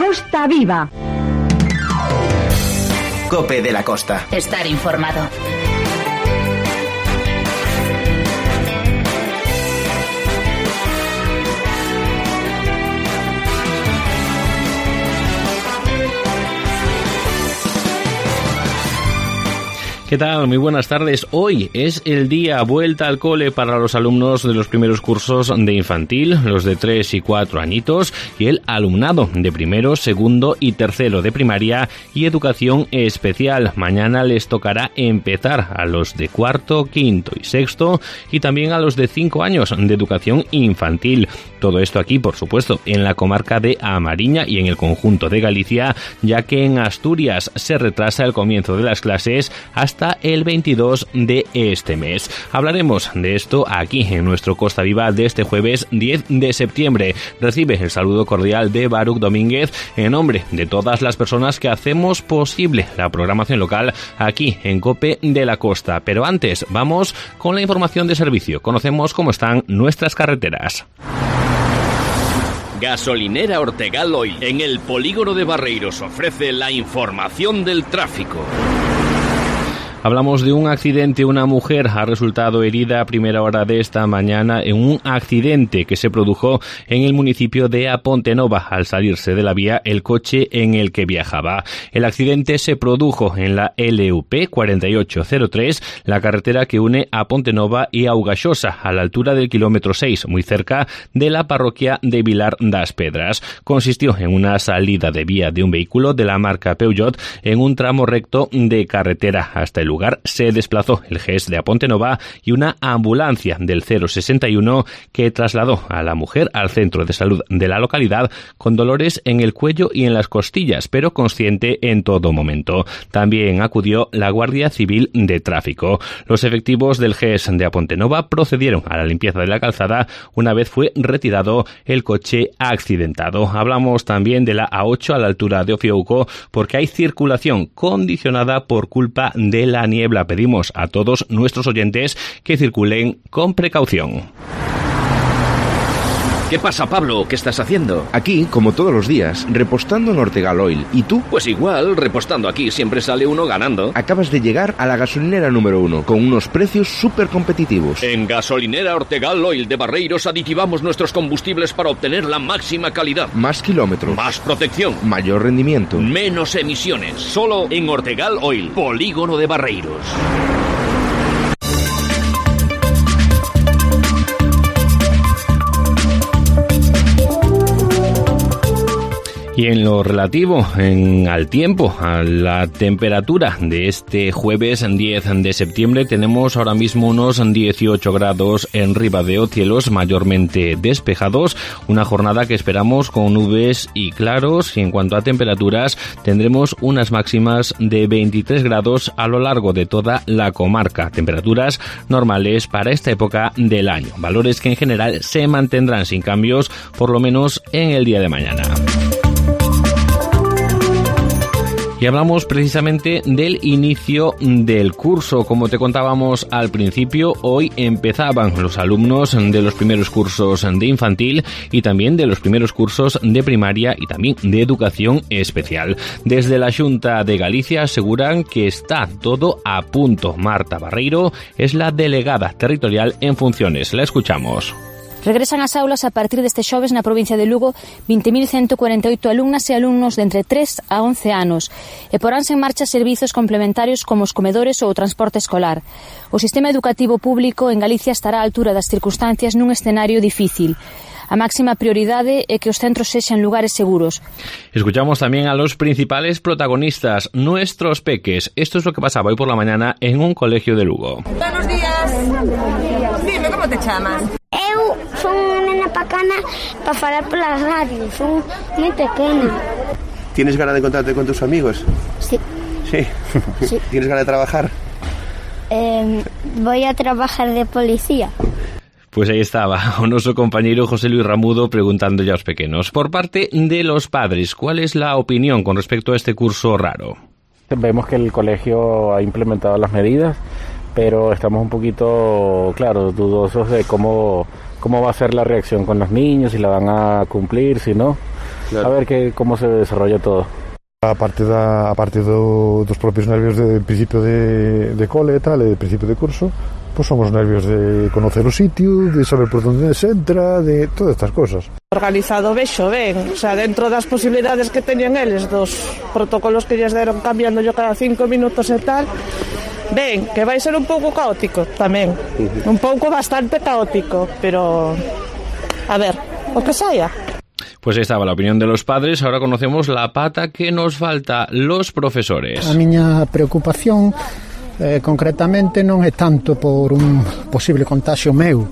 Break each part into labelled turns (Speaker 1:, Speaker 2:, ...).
Speaker 1: Costa Viva.
Speaker 2: COPE de la Costa.
Speaker 3: Estar informado.
Speaker 4: ¿Qué tal? Muy buenas tardes. Hoy es el día vuelta al cole para los alumnos de los primeros cursos de infantil, los de 3 y 4 añitos, y el alumnado de primero, segundo y tercero de primaria y educación especial. Mañana les tocará empezar a los de cuarto, quinto y sexto y también a los de 5 años de educación infantil. Todo esto aquí, por supuesto, en la comarca de A Mariña y en el conjunto de Galicia, ya que en Asturias se retrasa el comienzo de las clases hasta el 22 de este mes. Hablaremos de esto aquí en nuestro Costa Viva de este jueves 10 de septiembre. Recibe el saludo cordial de Baruch Domínguez en nombre de todas las personas que hacemos posible la programación local aquí en COPE de la Costa. Pero antes, vamos con la información de servicio. Conocemos cómo están nuestras carreteras.
Speaker 5: Gasolinera Ortegal Oil en el polígono de Barreiros ofrece la información del tráfico.
Speaker 4: Hablamos de un accidente. Una mujer ha resultado herida a primera hora de esta mañana en un accidente que se produjo en el municipio de A Pontenova al salirse de la vía el coche en el que viajaba. El accidente se produjo en la LUP 4803, la carretera que une a Pontenova y a Augaxosa, a la altura del kilómetro 6, muy cerca de la parroquia de Vilar das Pedras. Consistió en una salida de vía de un vehículo de la marca Peugeot en un tramo recto de carretera. Hasta el lugar se desplazó el GES de A Pontenova y una ambulancia del 061 que trasladó a la mujer al centro de salud de la localidad con dolores en el cuello y en las costillas, pero consciente en todo momento. También acudió la Guardia Civil de Tráfico. Los efectivos del GES de A Pontenova procedieron a la limpieza de la calzada una vez fue retirado el coche accidentado. Hablamos también de la A8 a la altura de Ofiouco porque hay circulación condicionada por culpa de la niebla. Pedimos a todos nuestros oyentes que circulen con precaución.
Speaker 5: ¿Qué pasa, Pablo? ¿Qué estás haciendo?
Speaker 6: Aquí, como todos los días, repostando en Ortegal Oil. ¿Y tú?
Speaker 5: Pues igual, repostando aquí siempre sale uno ganando.
Speaker 6: Acabas de llegar a la gasolinera número 1, con unos precios súper competitivos.
Speaker 5: En Gasolinera Ortegal Oil de Barreiros aditivamos nuestros combustibles para obtener la máxima calidad.
Speaker 6: Más kilómetros.
Speaker 5: Más protección.
Speaker 6: Mayor rendimiento.
Speaker 5: Menos emisiones. Solo en Ortegal Oil, polígono de Barreiros.
Speaker 4: Y en lo relativo al tiempo, a la temperatura de este jueves 10 de septiembre, tenemos ahora mismo unos 18 grados en Ribadeo, cielos mayormente despejados, una jornada que esperamos con nubes y claros, y en cuanto a temperaturas tendremos unas máximas de 23 grados a lo largo de toda la comarca, temperaturas normales para esta época del año, valores que en general se mantendrán sin cambios, por lo menos en el día de mañana. Y hablamos precisamente del inicio del curso. Como te contábamos al principio, hoy empezaban los alumnos de los primeros cursos de infantil y también de los primeros cursos de primaria y también de educación especial. Desde la Xunta de Galicia aseguran que está todo a punto. Marta Barreiro es la delegada territorial en funciones. La escuchamos.
Speaker 7: Regresan ás aulas a partir deste xoves na provincia de Lugo 20.148 alumnas e alumnos de entre 3 a 11 anos e poránse en marcha servizos complementarios como os comedores ou o transporte escolar. O sistema educativo público en Galicia estará á altura das circunstancias nun escenario difícil. A máxima prioridade é que os centros sexan lugares seguros.
Speaker 4: Escuchamos también a los principales protagonistas, nuestros peques. Esto es lo que pasaba hoy por la mañana en un colegio de Lugo.
Speaker 8: Buenos días. Dime, como te chamas?
Speaker 9: Eu son unha nena bacana para falar pola radio, son moi pequena.
Speaker 10: ¿Tienes ganas de encontrarte con tus amigos?
Speaker 9: Sí.
Speaker 10: ¿Sí?
Speaker 9: Sí.
Speaker 10: ¿Tienes ganas de trabajar?
Speaker 9: Voy a trabajar de policía.
Speaker 4: Pues ahí estaba, o nuestro compañero José Luis Ramudo preguntando ya a los pequeños. Por parte de los padres, ¿cuál es la opinión con respecto a este curso raro?
Speaker 11: Vemos que el colegio ha implementado las medidas, pero estamos un poquito, claro, dudosos de cómo va a ser la reacción con los niños, si la van a cumplir, si no. a ver cómo se desarrolla todo.
Speaker 1: Aparte dos propios nervios de principio de cole e tal, de principio de curso, pues son os nervios de conocer o sitio, de saber por onde se entra, de todas estas cosas.
Speaker 2: Organizado vexo ben, o sea, dentro das posibilidades que teñen eles, dos protocolos que lles deron cambiando yo cada 5 minutos e tal, ben, que vai ser un pouco caótico tamén, un pouco bastante caótico, pero a ver, o que saia.
Speaker 4: Pues ahí estaba la opinión de los padres. Ahora conocemos la pata que nos falta, los profesores.
Speaker 3: A miña preocupación concretamente non é tanto por un posible contagio meu,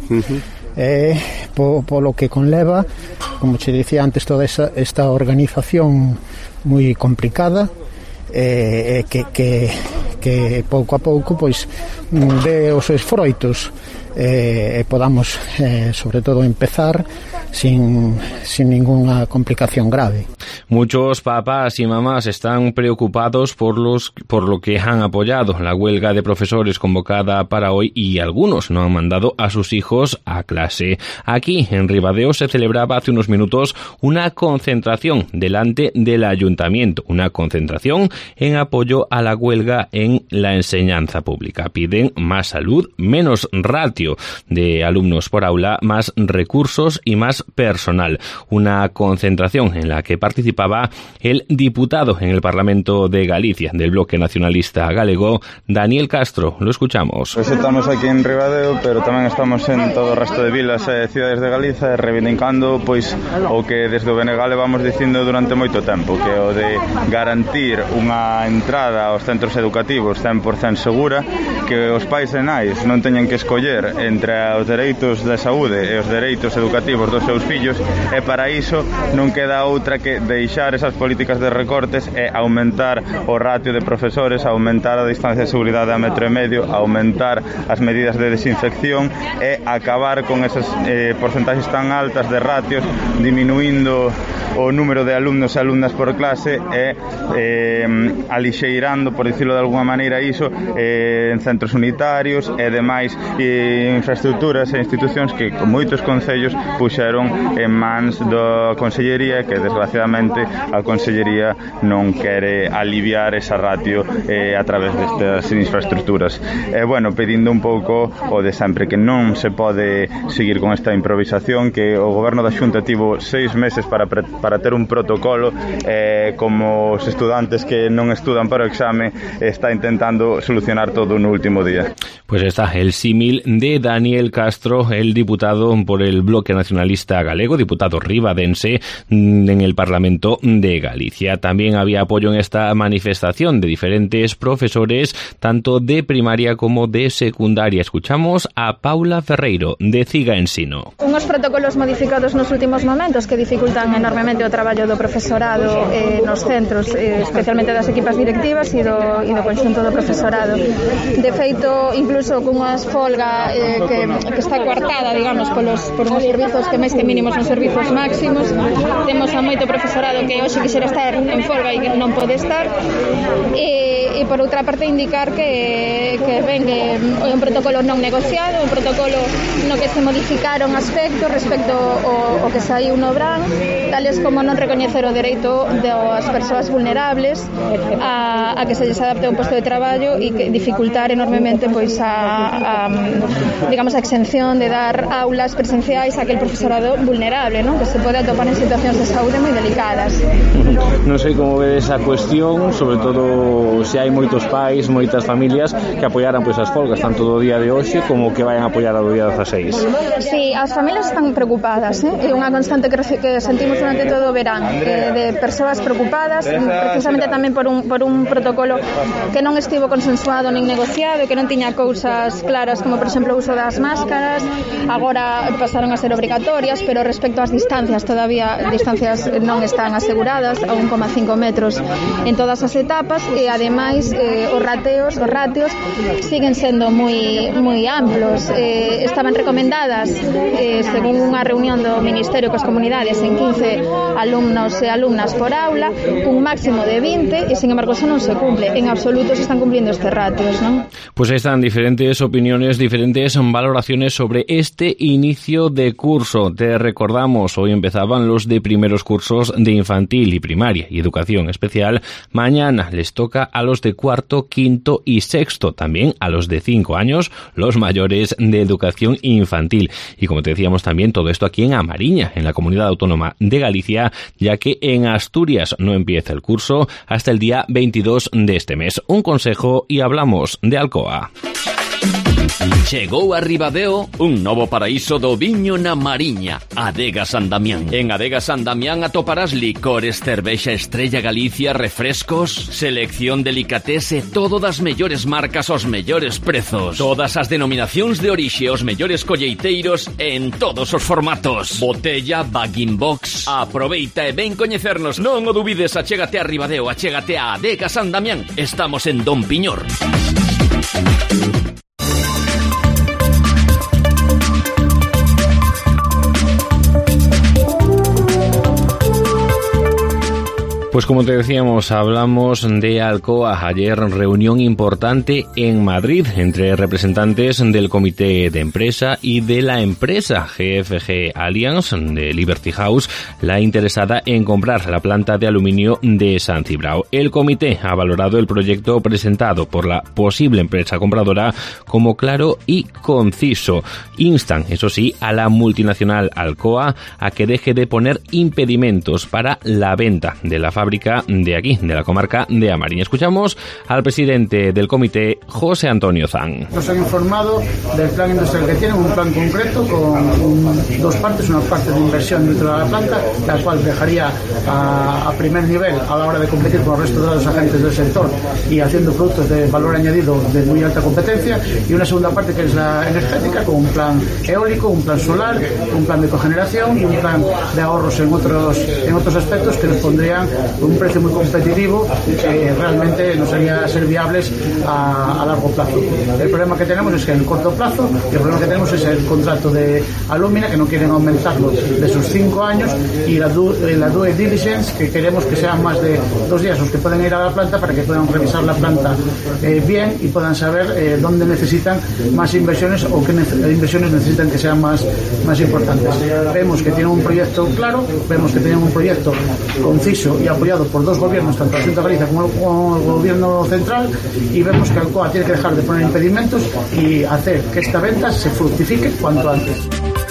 Speaker 3: polo que conleva, como che dicía antes, toda esta organización moi complicada, que pouco a pouco pois dé os seus froitos, e podamos sobre todo empezar sin ninguna complicación grave.
Speaker 4: Muchos papás y mamás están preocupados por lo que han apoyado la huelga de profesores convocada para hoy, y algunos no han mandado a sus hijos a clase. Aquí en Ribadeo se celebraba hace unos minutos una concentración delante del ayuntamiento, una concentración en apoyo a la huelga en la enseñanza pública. Piden más salud, menos ratio de alumnos por aula, más recursos y más personal. Una concentración en la que participaba el diputado en el Parlamento de Galicia del Bloque Nacionalista Galego, Daniel Castro. Lo escuchamos.
Speaker 12: Pues estamos aquí en Ribadeo, pero tamén estamos en todo o resto de vilas e cidades de Galiza, reivindicando pois o que desde o BNG vamos dicindo durante moito tempo, que o de garantir unha entrada aos centros educativos 100% segura, que os pais e nais non teñan que escoller entre os dereitos de saúde e os dereitos educativos dos seus fillos, e para iso non queda outra que deixar esas políticas de recortes e aumentar o ratio de profesores, aumentar a distancia de seguridade a 1,5 metros, aumentar as medidas de desinfección e acabar con esas porcentaxes tan altas de ratios, diminuindo o número de alumnos e alumnas por clase e alixeirando, por dicirlo de alguma maneira, iso en centros unitarios e demais infraestructuras e institucións que con moitos concellos puxeron en mans da Consellería, que desgraciadamente a Consellería non quere aliviar esa ratio a través destas infraestructuras. E bueno, pedindo un pouco o de sempre, que non se pode seguir con esta improvisación, que o Goberno da Xunta tivo 6 meses para ter un protocolo, como os estudantes que non estudan para o exame está intentando solucionar todo no último día.
Speaker 4: Pues está el símil de Daniel Castro, el diputado por el Bloque Nacionalista Galego, diputado ribadense en el Parlamento de Galicia. También había apoyo en esta manifestación de diferentes profesores, tanto de primaria como de secundaria. Escuchamos a Paula Ferreiro, de Ciga Ensino.
Speaker 13: Unos protocolos modificados nos últimos momentos que dificultan enormemente o traballo do profesorado nos centros, especialmente das equipas directivas e do conxunto do profesorado. De feito, incluso cunhas folga que está coartada, digamos, por uns servizos que máis que mínimos son servizos máximos. Temos a moito profesorado que hoxe quixera estar en folga e que non pode estar, e por outra parte indicar que é un protocolo non negociado, un protocolo no que se modificaron aspectos respecto ao que saiu no Bran, tales como non recoñecer o dereito das persoas vulnerables a que se lles adapte a un posto de traballo, e que dificultar enormemente pois digamos a exención de dar aulas presenciais a aquel profesorado vulnerable, ¿no? Que se pode atopar en situacións de saúde moi delicadas.
Speaker 11: Non sei como ve esa cuestión, sobre todo se hai moitos pais, moitas familias que apoiaran pois as folgas tanto do día de hoxe como que vayan a apoiar ao día 16.
Speaker 13: Sí, as familias están preocupadas, é unha constante que sentimos durante todo o verán, de persoas preocupadas, precisamente tamén por un protocolo que non estivo consensuado nin negociado, que non tiña cousas claras como por exemplo o uso das máscaras. Agora pasaron a ser obrigatorias, pero respecto ás distancias, todavía distancias non están aseguradas a 1,5 metros en todas as etapas, e ademais máis os ratios siguen sendo moi amplos. Estaban recomendadas, según unha reunión do Ministerio coas comunidades, en 15 alumnos e alumnas por aula, un máximo de 20, e sin embargo eso non se cumple. En absoluto se están cumpliendo estes ratios, ¿no?
Speaker 4: Pues están diferentes opiniones, diferentes valoraciones sobre este inicio de curso. Te recordamos, hoy empezaban los de primeros cursos de infantil y primaria y educación especial. Mañana les toca a los de cuarto, quinto y sexto, también a los de 5 años, los mayores de educación infantil. Y como te decíamos también, todo esto aquí en Amariña, en la Comunidad Autónoma de Galicia, ya que en Asturias no empieza el curso hasta el día 22 de este mes. Un consejo y hablamos de Alcoa.
Speaker 5: Chegou a Ribadeo un novo paraíso do viño na Mariña, Adega San Damián. En Adega San Damián atoparás licores, cervexa Estrella Galicia, refrescos, selección delicatese, todo das mellores marcas aos mellores prezos. Todas as denominacións de orixe, os mellores colleiteiros en todos os formatos. Botella, bag-in box. Aproveita e ven coñecernos. Non o dubides, achégate a Ribadeo, achégate a Adega San Damián. Estamos en Don Piñor.
Speaker 4: Pues como te decíamos, hablamos de Alcoa. Ayer reunión importante en Madrid entre representantes del comité de empresa y de la empresa GFG Alliance de Liberty House, la interesada en comprar la planta de aluminio de San Cibrao. El comité ha valorado el proyecto presentado por la posible empresa compradora como claro y conciso. Instan, eso sí, a la multinacional Alcoa a que deje de poner impedimentos para la venta de la fábrica de aquí, de la comarca de Amariña. Escuchamos al presidente del comité, José Antonio Zan.
Speaker 14: Nos han informado del plan industrial que tienen, un plan concreto con dos partes, una parte de inversión dentro de la planta, la cual dejaría a primer nivel a la hora de competir con el resto de los agentes del sector y haciendo productos de valor añadido de muy alta competencia, y una segunda parte que es la energética, con un plan eólico, un plan solar, un plan de cogeneración y un plan de ahorros en otros aspectos que nos pondrían un precio muy competitivo que realmente nos haría ser viables a largo plazo. El problema que tenemos es que en el corto plazo, el problema que tenemos es el contrato de Alumina, que no quieren aumentarlo de sus 5 años, y la due diligence, que queremos que sean más de 2 días los que pueden ir a la planta para que puedan revisar la planta bien y puedan saber dónde necesitan más inversiones o qué inversiones necesitan que sean más importantes. Vemos que tienen un proyecto claro, vemos que tienen un proyecto conciso y apoyado por dos gobiernos, tanto la Xunta de Galicia como el gobierno central, y vemos que Alcoa tiene que dejar de poner impedimentos y hacer que esta venta se fructifique cuanto antes.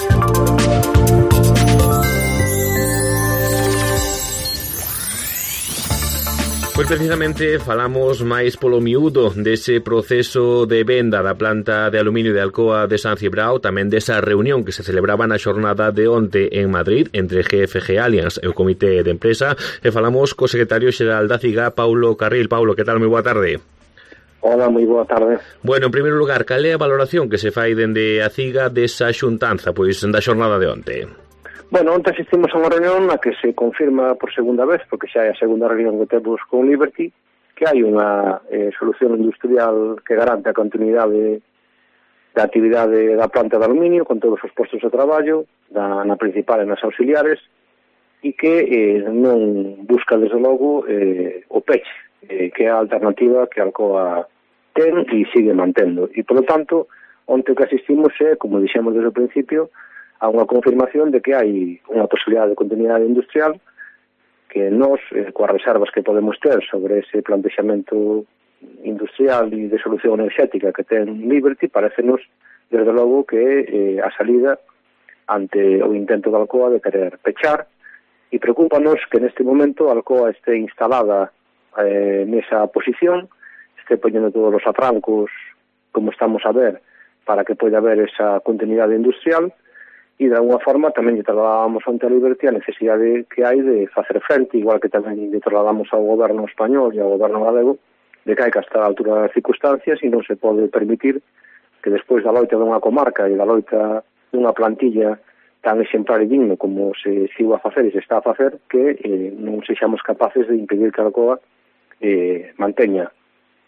Speaker 4: Pois precisamente falamos máis polo miúdo dese proceso de venda da planta de aluminio de Alcoa de San Cibrao, tamén desa reunión que se celebraba na xornada de onte en Madrid entre GFG Alliance e o comité de empresa, e falamos co secretario xeral da CIGA, Paulo Carril. Paulo, que tal? Moi boa tarde.
Speaker 15: Hola, moi boa tarde.
Speaker 4: Bueno, en primeiro lugar, cal é a valoración que se fai dende a CIGA desa xuntanza, pois da xornada de onte?
Speaker 15: Bueno, onte asistimos a unha reunión na que se confirma por segunda vez, porque xa é a segunda reunión que temos con Liberty, que hai unha solución industrial que garante a continuidade da actividade da planta de aluminio con todos os postos de traballo, na principal e nas auxiliares, e que non busca, desde logo, o peche, que é a alternativa que Alcoa ten e sigue mantendo. E, polo tanto, onte que asistimos é, como dixemos desde o principio, a unha confirmación de que hai unha posibilidade de continuidade industrial que nós, coas reservas que podemos ter sobre ese plantexamento industrial e de solución enerxética que ten Liberty, parecenos, desde logo, que é a salida ante o intento de Alcoa de querer pechar, e preocúpanos que neste momento Alcoa este instalada nesa posición, este poñendo todos os atrancos, como estamos a ver, para que poida haber esa continuidade industrial. E, de alguma forma, tamén lle trasladábamos ante a Liberty a necesidade que hai de facer frente, igual que tamén lle trasladamos ao goberno español e ao goberno galego, de que hai que estar a altura das circunstancias e non se pode permitir que despois da loita dunha comarca e da loita dunha plantilla tan exemplar e digno como se iba a facer e se está a facer, que non sexamos capaces de impedir que a Alcoa manteña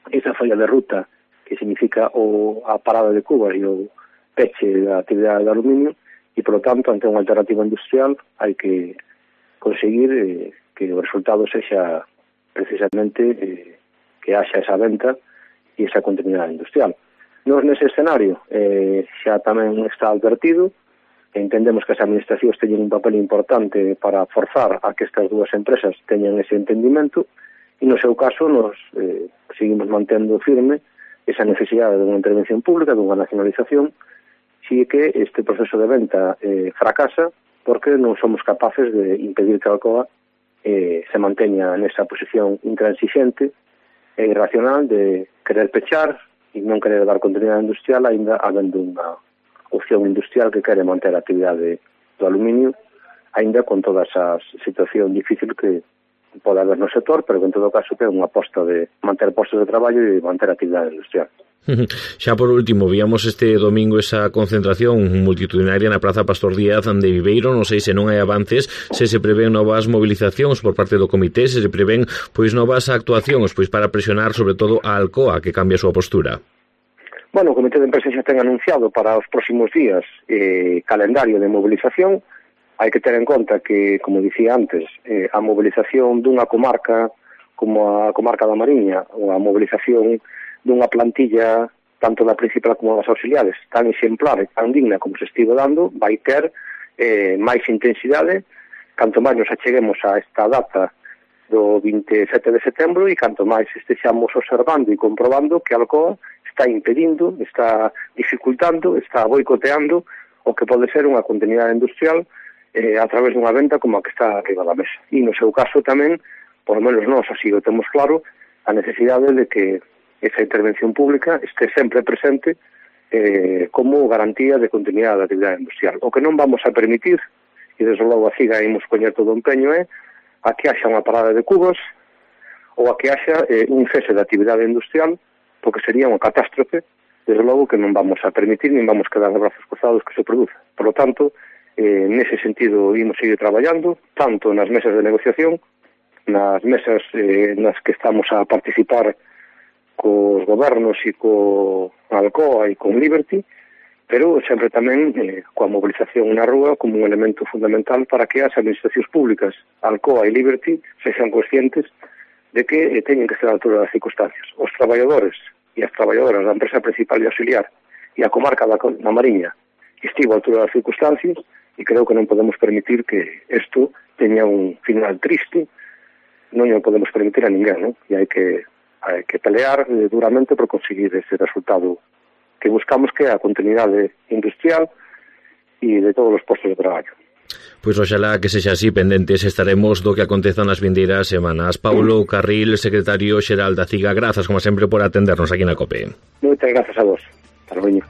Speaker 15: esa folla de ruta que significa a parada de Cuba e o peche da actividade de aluminio, e, por lo tanto, ante unha alternativa industrial hai que conseguir que o resultado sexa precisamente que haxa esa venta e esa continuidade industrial. Nos nese escenario xa tamén está advertido, entendemos que as administracións teñen un papel importante para forzar a que estas dúas empresas teñan ese entendimento, e no seu caso nos seguimos mantendo firme esa necesidade de unha intervención pública, dunha nacionalización, si que este proceso de venta fracasa porque non somos capaces de impedir que Alcoa se manteña nesa posición intransigente e irracional de querer pechar e non querer dar continuidade industrial, ainda habendo unha opción industrial que quere manter a actividade do aluminio, ainda con toda esa situación difícil que pode haber no sector, pero que en todo caso que é unha aposta de manter postos de traballo e manter a actividade industrial.
Speaker 4: Xa por último, víamos este domingo esa concentración multitudinaria na Praza Pastor Díaz de Viveiro. Non sei se non hai avances, se prevén novas movilizacións por parte do comité, se prevén novas actuacións para presionar sobre todo a Alcoa que cambie a súa postura.
Speaker 15: Bueno, o Comité de Empresa xa ten anunciado para os próximos días calendario de movilización. Hai que ter en conta que, como dicía antes, a movilización dunha comarca como a comarca da Mariña, ou a movilización dunha plantilla tanto da principal como das auxiliares tan exemplar e tan digna como se estivo dando, vai ter máis intensidade canto máis nos acheguemos a esta data do 27 de setembro e canto máis estexamos observando e comprobando que Alcoa está impedindo, está dificultando, está boicoteando o que pode ser unha continuidade industrial a través dunha venta como a que está arriba da mesa. E no seu caso tamén, por lo menos nós así o temos claro, a necesidade de que esa intervención pública este sempre presente como garantía de continuidade da actividade industrial. O que non vamos a permitir, e desde logo a CIGA imos poñer todo o empeño, é a que haxa unha parada de cubas ou a que haxa un cese da actividade industrial, porque sería unha catástrofe, desde logo que non vamos a permitir, nin vamos a quedar de brazos cruzados que se produza. Por lo tanto, nese sentido imos seguir traballando, tanto nas mesas de negociación, nas mesas nas que estamos a participar cos gobernos e co Alcoa e con Liberty, pero sempre tamén coa movilización na rúa como un elemento fundamental para que as administracións públicas, Alcoa e Liberty, sexan conscientes de que teñen que estar a altura das circunstancias. Os traballadores e as traballadoras da empresa principal e auxiliar e a comarca da Mariña estivo a altura das circunstancias e creo que non podemos permitir que isto teña un final triste, non o podemos permitir a ninguén, non? E hai que pelear duramente por conseguir ese resultado que buscamos, que é a continuidade industrial e de todos os postos de traballo.
Speaker 4: Pois oxalá que sexa así, pendentes estaremos do que aconteza nas vindeiras semanas. Paulo Carril, secretario xeral da CIGA, grazas como sempre por atendernos aquí na COPE.
Speaker 15: Moitas grazas a vos. Hasta luego.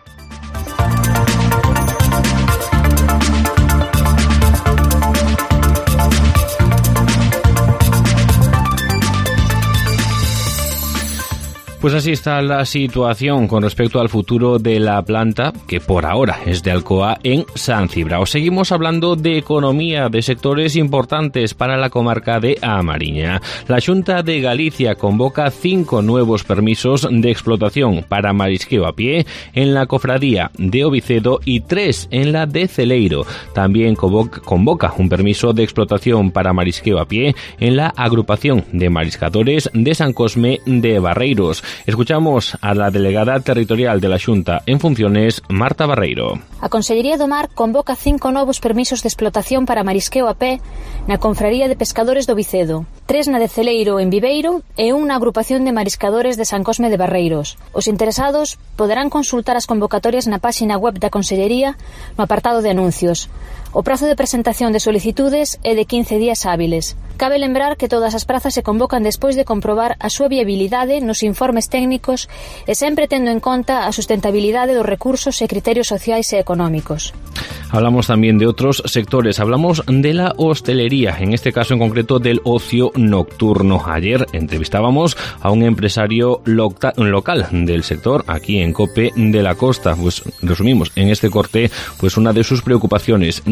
Speaker 4: Pues así está la situación con respecto al futuro de la planta, que por ahora es de Alcoa, en San Cibrao. Seguimos hablando de economía, de sectores importantes para la comarca de A Mariña. La Xunta de Galicia convoca 5 nuevos permisos de explotación para marisqueo a pie en la cofradía de Ovicedo y 3 en la de Celeiro. También convoca un permiso de explotación para marisqueo a pie en la agrupación de mariscadores de San Cosme de Barreiros. Escuchamos a la delegada territorial de la Xunta en funciones, Marta Barreiro.
Speaker 7: A Consellería do Mar convoca 5 novos permisos de explotación para marisqueo a pé na Confraría de Pescadores do Vicedo, 3 na de Celeiro en Viveiro e 1 na agrupación de mariscadores de San Cosme de Barreiros. Os interesados poderán consultar as convocatorias na páxina web da Consellería no apartado de anuncios. O prazo de presentación de solicitudes é de 15 días hábiles. Cabe lembrar que todas as prazas se convocan despois de comprobar a súa viabilidade nos informes técnicos e sempre tendo en conta a sustentabilidade dos recursos e criterios sociais e económicos.
Speaker 4: Hablamos también de otros sectores, hablamos de la hostelería, en este caso en concreto del ocio nocturno. Ayer entrevistábamos a un empresario local del sector aquí en COPE de la Costa. Pues resumimos en este corte pues una de sus preocupaciones.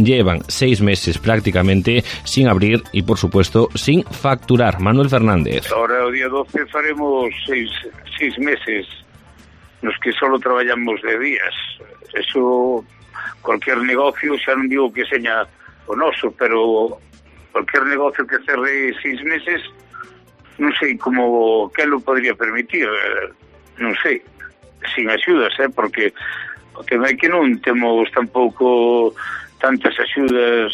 Speaker 4: llevan 6 meses prácticamente sin abrir y, por supuesto, sin facturar. Manuel Fernández.
Speaker 16: Ahora, o día 12, faremos 6 meses nos que solo traballamos de días. Eso, cualquier negocio, xa non digo que seña o noso, pero cualquier negocio que cerre 6 meses, non sei como que lo podría permitir, non sei, sin axudas, porque o tema é que non temos tampouco tantas axudas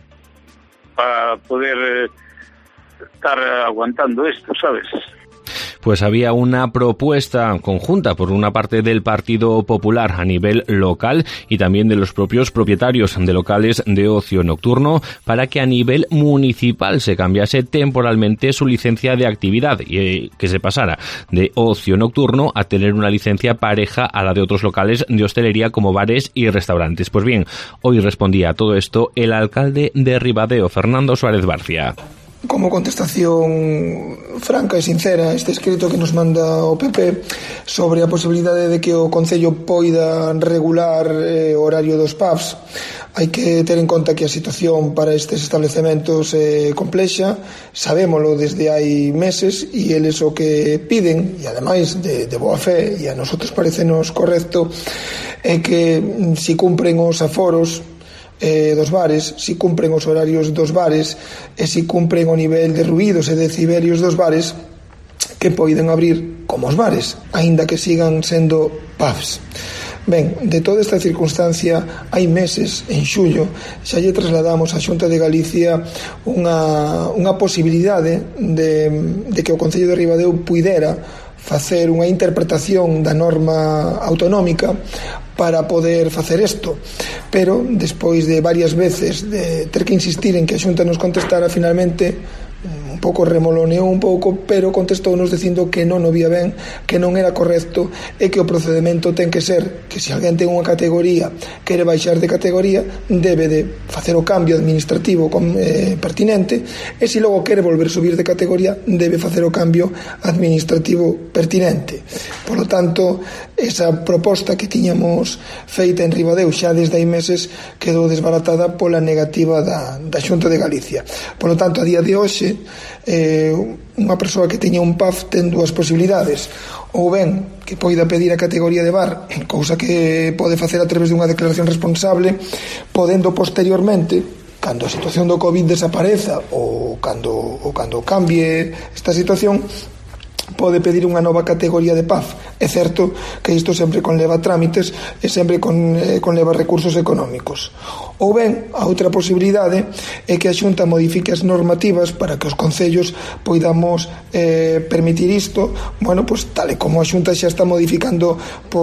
Speaker 16: para poder estar aguantando esto, sabes?
Speaker 4: Pues había una propuesta conjunta por una parte del Partido Popular a nivel local y también de los propios propietarios de locales de ocio nocturno para que a nivel municipal se cambiase temporalmente su licencia de actividad y que se pasara de ocio nocturno a tener una licencia pareja a la de otros locales de hostelería como bares y restaurantes. Pues bien, hoy respondía a todo esto el alcalde de Ribadeo, Fernando Suárez Barcia.
Speaker 17: Como contestación franca e sincera a este escrito que nos manda o PP sobre a posibilidade de que o Concello poida regular o horario dos pubs, hai que ter en conta que a situación para estes establecementos é complexa, sabémolo desde hai meses, e eles o que piden, e ademais de boa fe, e a nosotros parecenos correcto, é que si cumpren os aforos dos bares, si cumpren os horarios dos bares e si cumpren o nivel de ruídos e decibelios dos bares, que poiden abrir como os bares, aínda que sigan sendo pubs. Ben, de toda esta circunstancia hai meses, en xullo, xa lle trasladamos á Xunta de Galicia unha posibilidade de que o Concello de Ribadeo puidera facer unha interpretación da norma autonómica para poder facer isto, pero despois de varias veces de ter que insistir en que a Xunta nos contestara, finalmente un pouco remoloneou un pouco, pero contestounos dicindo que non o vía ben, que non era correcto e que o procedimento ten que ser que se alguén ten unha categoría, quere baixar de categoría, debe de facer o cambio administrativo pertinente, e se logo quere volver subir de categoría, debe facer o cambio administrativo pertinente. Por lo tanto, esa proposta que tiñamos feita en Ribadeo xa desde hai meses quedou desbaratada pola negativa da Xunta de Galicia. Por lo tanto, a día de hoxe, unha persoa que teña un pub ten dúas posibilidades: ou ben que poida pedir a categoría de bar, cousa que pode facer a través dunha declaración responsable, podendo posteriormente, cando a situación do COVID desapareza ou cando cambie esta situación, pode pedir unha nova categoría de pub. É certo que isto sempre conleva trámites e sempre conleva recursos económicos. Ou ben, a outra posibilidade é que a Xunta modifique as normativas para que os concellos poidamos permitir isto, tal e como a Xunta xa está modificando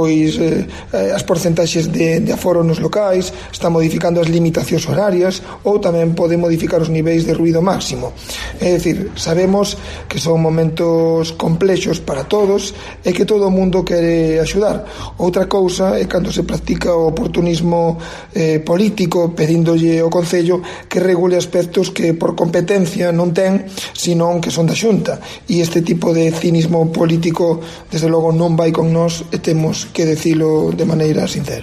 Speaker 17: as porcentaxes de aforo nos locais, está modificando as limitacións horarias, ou tamén pode modificar os niveis de ruído máximo. É dicir, sabemos que son momentos complexos para todos e que todo o mundo quere axudar. Outra cousa é cando se practica o oportunismo político, pedíndolle ao Concello que regule aspectos que por competencia non ten, senón que son da Xunta, e este tipo de cinismo político desde logo non vai con nós e temos que decilo de maneira sincera.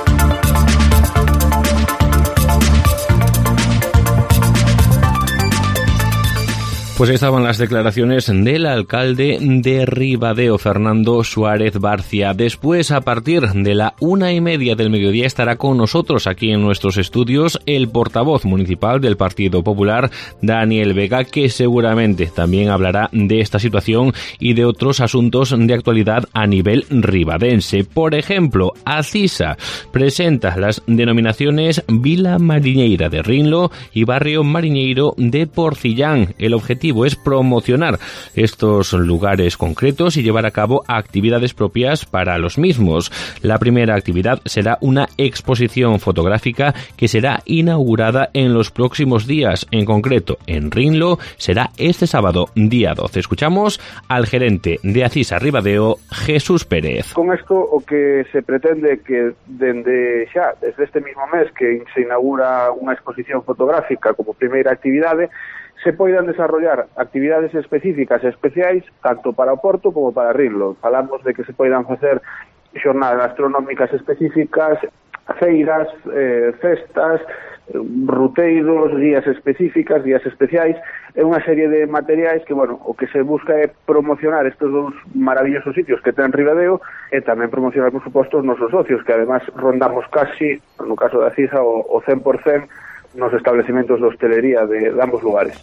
Speaker 4: Pues ahí estaban las declaraciones del alcalde de Ribadeo, Fernando Suárez Barcia. Después, a partir de la 1:30 del mediodía, estará con nosotros aquí en nuestros estudios el portavoz municipal del Partido Popular, Daniel Vega, que seguramente también hablará de esta situación y de otros asuntos de actualidad a nivel ribadense. Por ejemplo, Acisa presenta las denominaciones Vila Mariñeira de Rinlo y Barrio Mariñeiro de Porcillán. El objetivo es promocionar estos lugares concretos y llevar a cabo actividades propias para los mismos. La primera actividad será una exposición fotográfica que será inaugurada en los próximos días. En concreto, en Rinlo será este sábado, día 12. Escuchamos al gerente de Acisa Ribadeo, Jesús Pérez.
Speaker 18: Con esto o que se pretende que desde este mismo mes que se inaugura unha exposición fotográfica como primeira actividade, se poidan desarrollar actividades específicas e especiais tanto para o Porto como para Rinlo. Falamos de que se poidan facer xornadas gastronómicas específicas, feiras, festas, ruteiros, guías específicas, guías especiais, é unha serie de materiais que, bueno, o que se busca é promocionar estes dous maravillosos sitios que ten Ribadeo e tamén promocionar, por suposto, os nosos socios, que además rondamos casi, no caso da CISA, o 100% nos establecimentos de hostelería de ambos lugares.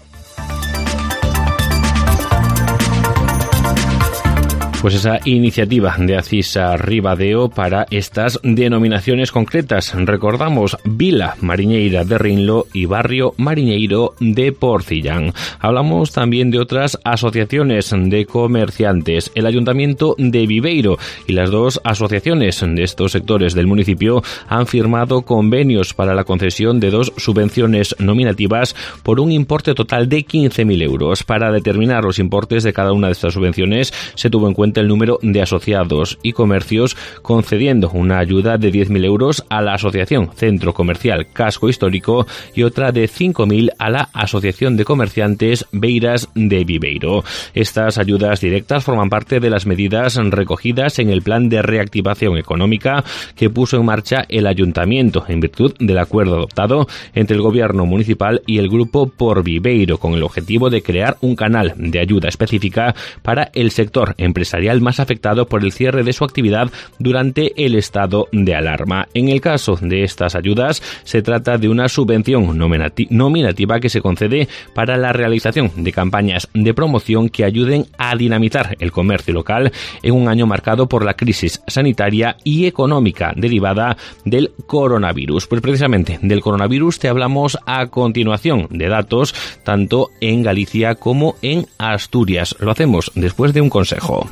Speaker 4: Pues esa iniciativa de Acisa Ribadeo para estas denominaciones concretas. Recordamos Vila Mariñeira de Rinlo y Barrio Mariñeiro de Porcillán. Hablamos también de otras asociaciones de comerciantes, el Ayuntamiento de Viveiro y las dos asociaciones de estos sectores del municipio han firmado convenios para la concesión de 2 subvenciones nominativas por un importe total de 15.000 euros. Para determinar los importes de cada una de estas subvenciones se tuvo en cuenta el número de asociados y comercios, concediendo una ayuda de 10.000 euros a la Asociación Centro Comercial Casco Histórico y otra de 5.000 a la Asociación de Comerciantes Beiras de Viveiro. Estas ayudas directas forman parte de las medidas recogidas en el plan de reactivación económica que puso en marcha el Ayuntamiento en virtud del acuerdo adoptado entre el Gobierno municipal y el Grupo Por Viveiro, con el objetivo de crear un canal de ayuda específica para el sector empresarial más afectado por el cierre de su actividad durante el estado de alarma. En el caso de estas ayudas, se trata de una subvención nominativa que se concede para la realización de campañas de promoción que ayuden a dinamizar el comercio local en un año marcado por la crisis sanitaria y económica derivada del coronavirus. Pues precisamente del coronavirus te hablamos a continuación, de datos tanto en Galicia como en Asturias. Lo hacemos después de un consejo.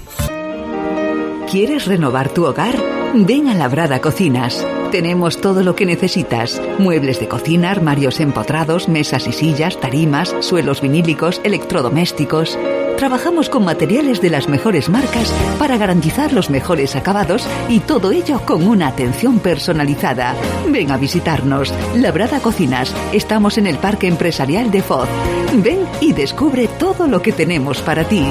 Speaker 19: ¿Quieres renovar tu hogar? Ven a Labrada Cocinas. Tenemos todo lo que necesitas. Muebles de cocina, armarios empotrados, mesas y sillas, tarimas, suelos vinílicos, electrodomésticos. Trabajamos con materiales de las mejores marcas para garantizar los mejores acabados y todo ello con una atención personalizada. Ven a visitarnos. Labrada Cocinas. Estamos en el Parque Empresarial de Foz. Ven y descubre todo lo que tenemos para ti.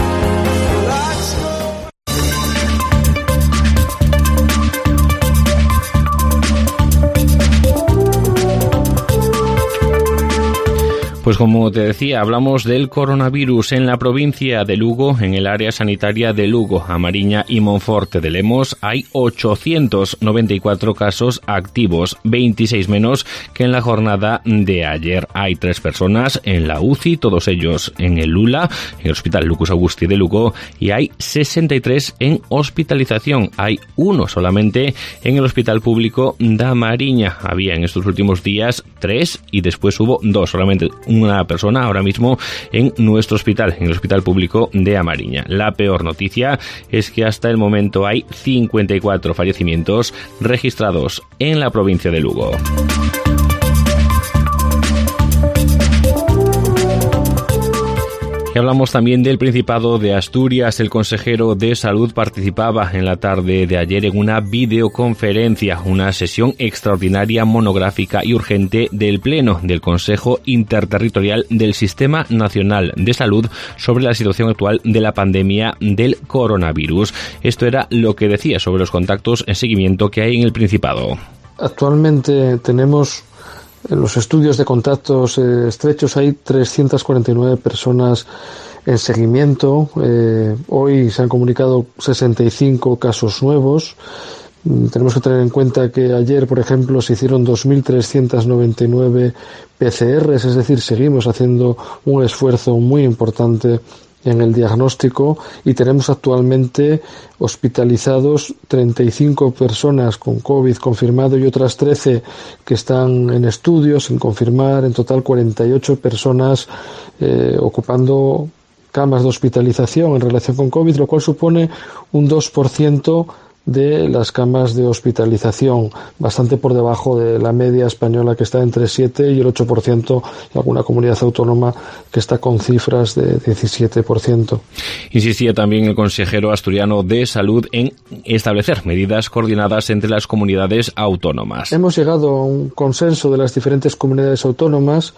Speaker 4: Pues como te decía, hablamos del coronavirus en la provincia de Lugo, en el área sanitaria de Lugo, Amariña y Monforte de Lemos. Hay 894 casos activos, 26 menos que en la jornada de ayer. Hay 3 personas en la UCI, todos ellos en el Lula, en el Hospital Lucas Augusti de Lugo, y hay 63 en hospitalización. Hay 1 solamente en el Hospital Público de Amariña. Había en estos últimos días 3 y después hubo 2, solamente una persona ahora mismo en nuestro hospital, en el Hospital Público de Amariña. La peor noticia es que hasta el momento hay 54 fallecimientos registrados en la provincia de Lugo. Y hablamos también del Principado de Asturias. El consejero de Salud participaba en la tarde de ayer en una videoconferencia, una sesión extraordinaria, monográfica y urgente del Pleno del Consejo Interterritorial del Sistema Nacional de Salud sobre la situación actual de la pandemia del coronavirus. Esto era lo que decía sobre los contactos en seguimiento que hay en el Principado.
Speaker 20: Actualmente tenemos en los estudios de contactos estrechos hay 349 personas en seguimiento. Hoy se han comunicado 65 casos nuevos. Tenemos que tener en cuenta que ayer, por ejemplo, se hicieron 2.399 PCRs, es decir, seguimos haciendo un esfuerzo muy importante en el diagnóstico y tenemos actualmente hospitalizados 35 personas con COVID confirmado y otras 13 que están en estudios sin confirmar, en total 48 personas ocupando camas de hospitalización en relación con COVID, lo cual supone un 2% de las camas de hospitalización, bastante por debajo de la media española que está entre 7 y el 8%, y alguna comunidad autónoma que está con cifras de 17%.
Speaker 4: Insistía también el consejero asturiano de Salud en establecer medidas coordinadas entre las comunidades autónomas.
Speaker 20: Hemos llegado a un consenso de las diferentes comunidades autónomas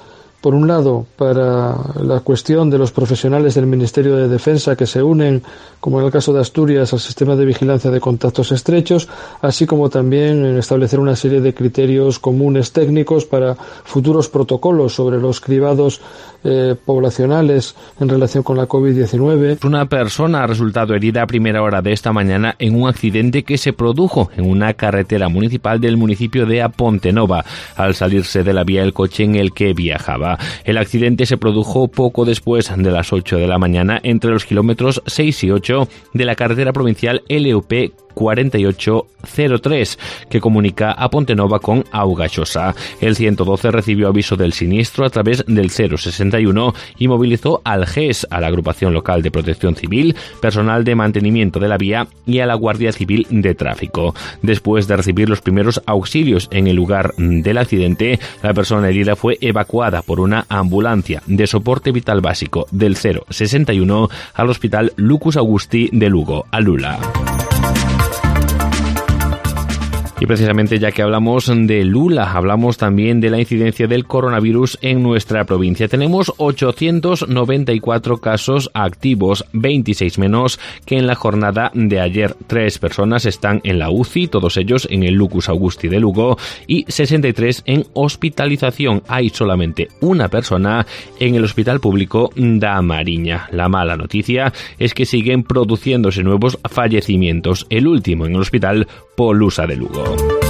Speaker 20: por un lado, para la cuestión de los profesionales del Ministerio de Defensa que se unen, como en el caso de Asturias, al sistema de vigilancia de contactos estrechos, así como también en establecer una serie de criterios comunes técnicos para futuros protocolos sobre los cribados poblacionales en relación con la COVID-19.
Speaker 4: Una persona ha resultado herida a primera hora de esta mañana en un accidente que se produjo en una carretera municipal del municipio de Apontenova, al salirse de la vía el coche en el que viajaba. El accidente se produjo poco después de las 8 de la mañana entre los kilómetros 6 y 8 de la carretera provincial LUP 4803, que comunica a Pontenova con Augachosa. El 112 recibió aviso del siniestro a través del 061 y movilizó al GES, a la Agrupación Local de Protección Civil, personal de mantenimiento de la vía y a la Guardia Civil de Tráfico. Después de recibir los primeros auxilios en el lugar del accidente, la persona herida fue evacuada por una ambulancia de soporte vital básico del 061 al Hospital Lucus Augusti de Lugo, a Lula. Y precisamente ya que hablamos de Lula, hablamos también de la incidencia del coronavirus en nuestra provincia. Tenemos 894 casos activos, 26 menos que en la jornada de ayer. 3 personas están en la UCI, todos ellos en el Lucus Augusti de Lugo, y 63 en hospitalización. Hay solamente una persona en el Hospital Público da Mariña. La mala noticia es que siguen produciéndose nuevos fallecimientos, el último en el Hospital Polusa de Lugo.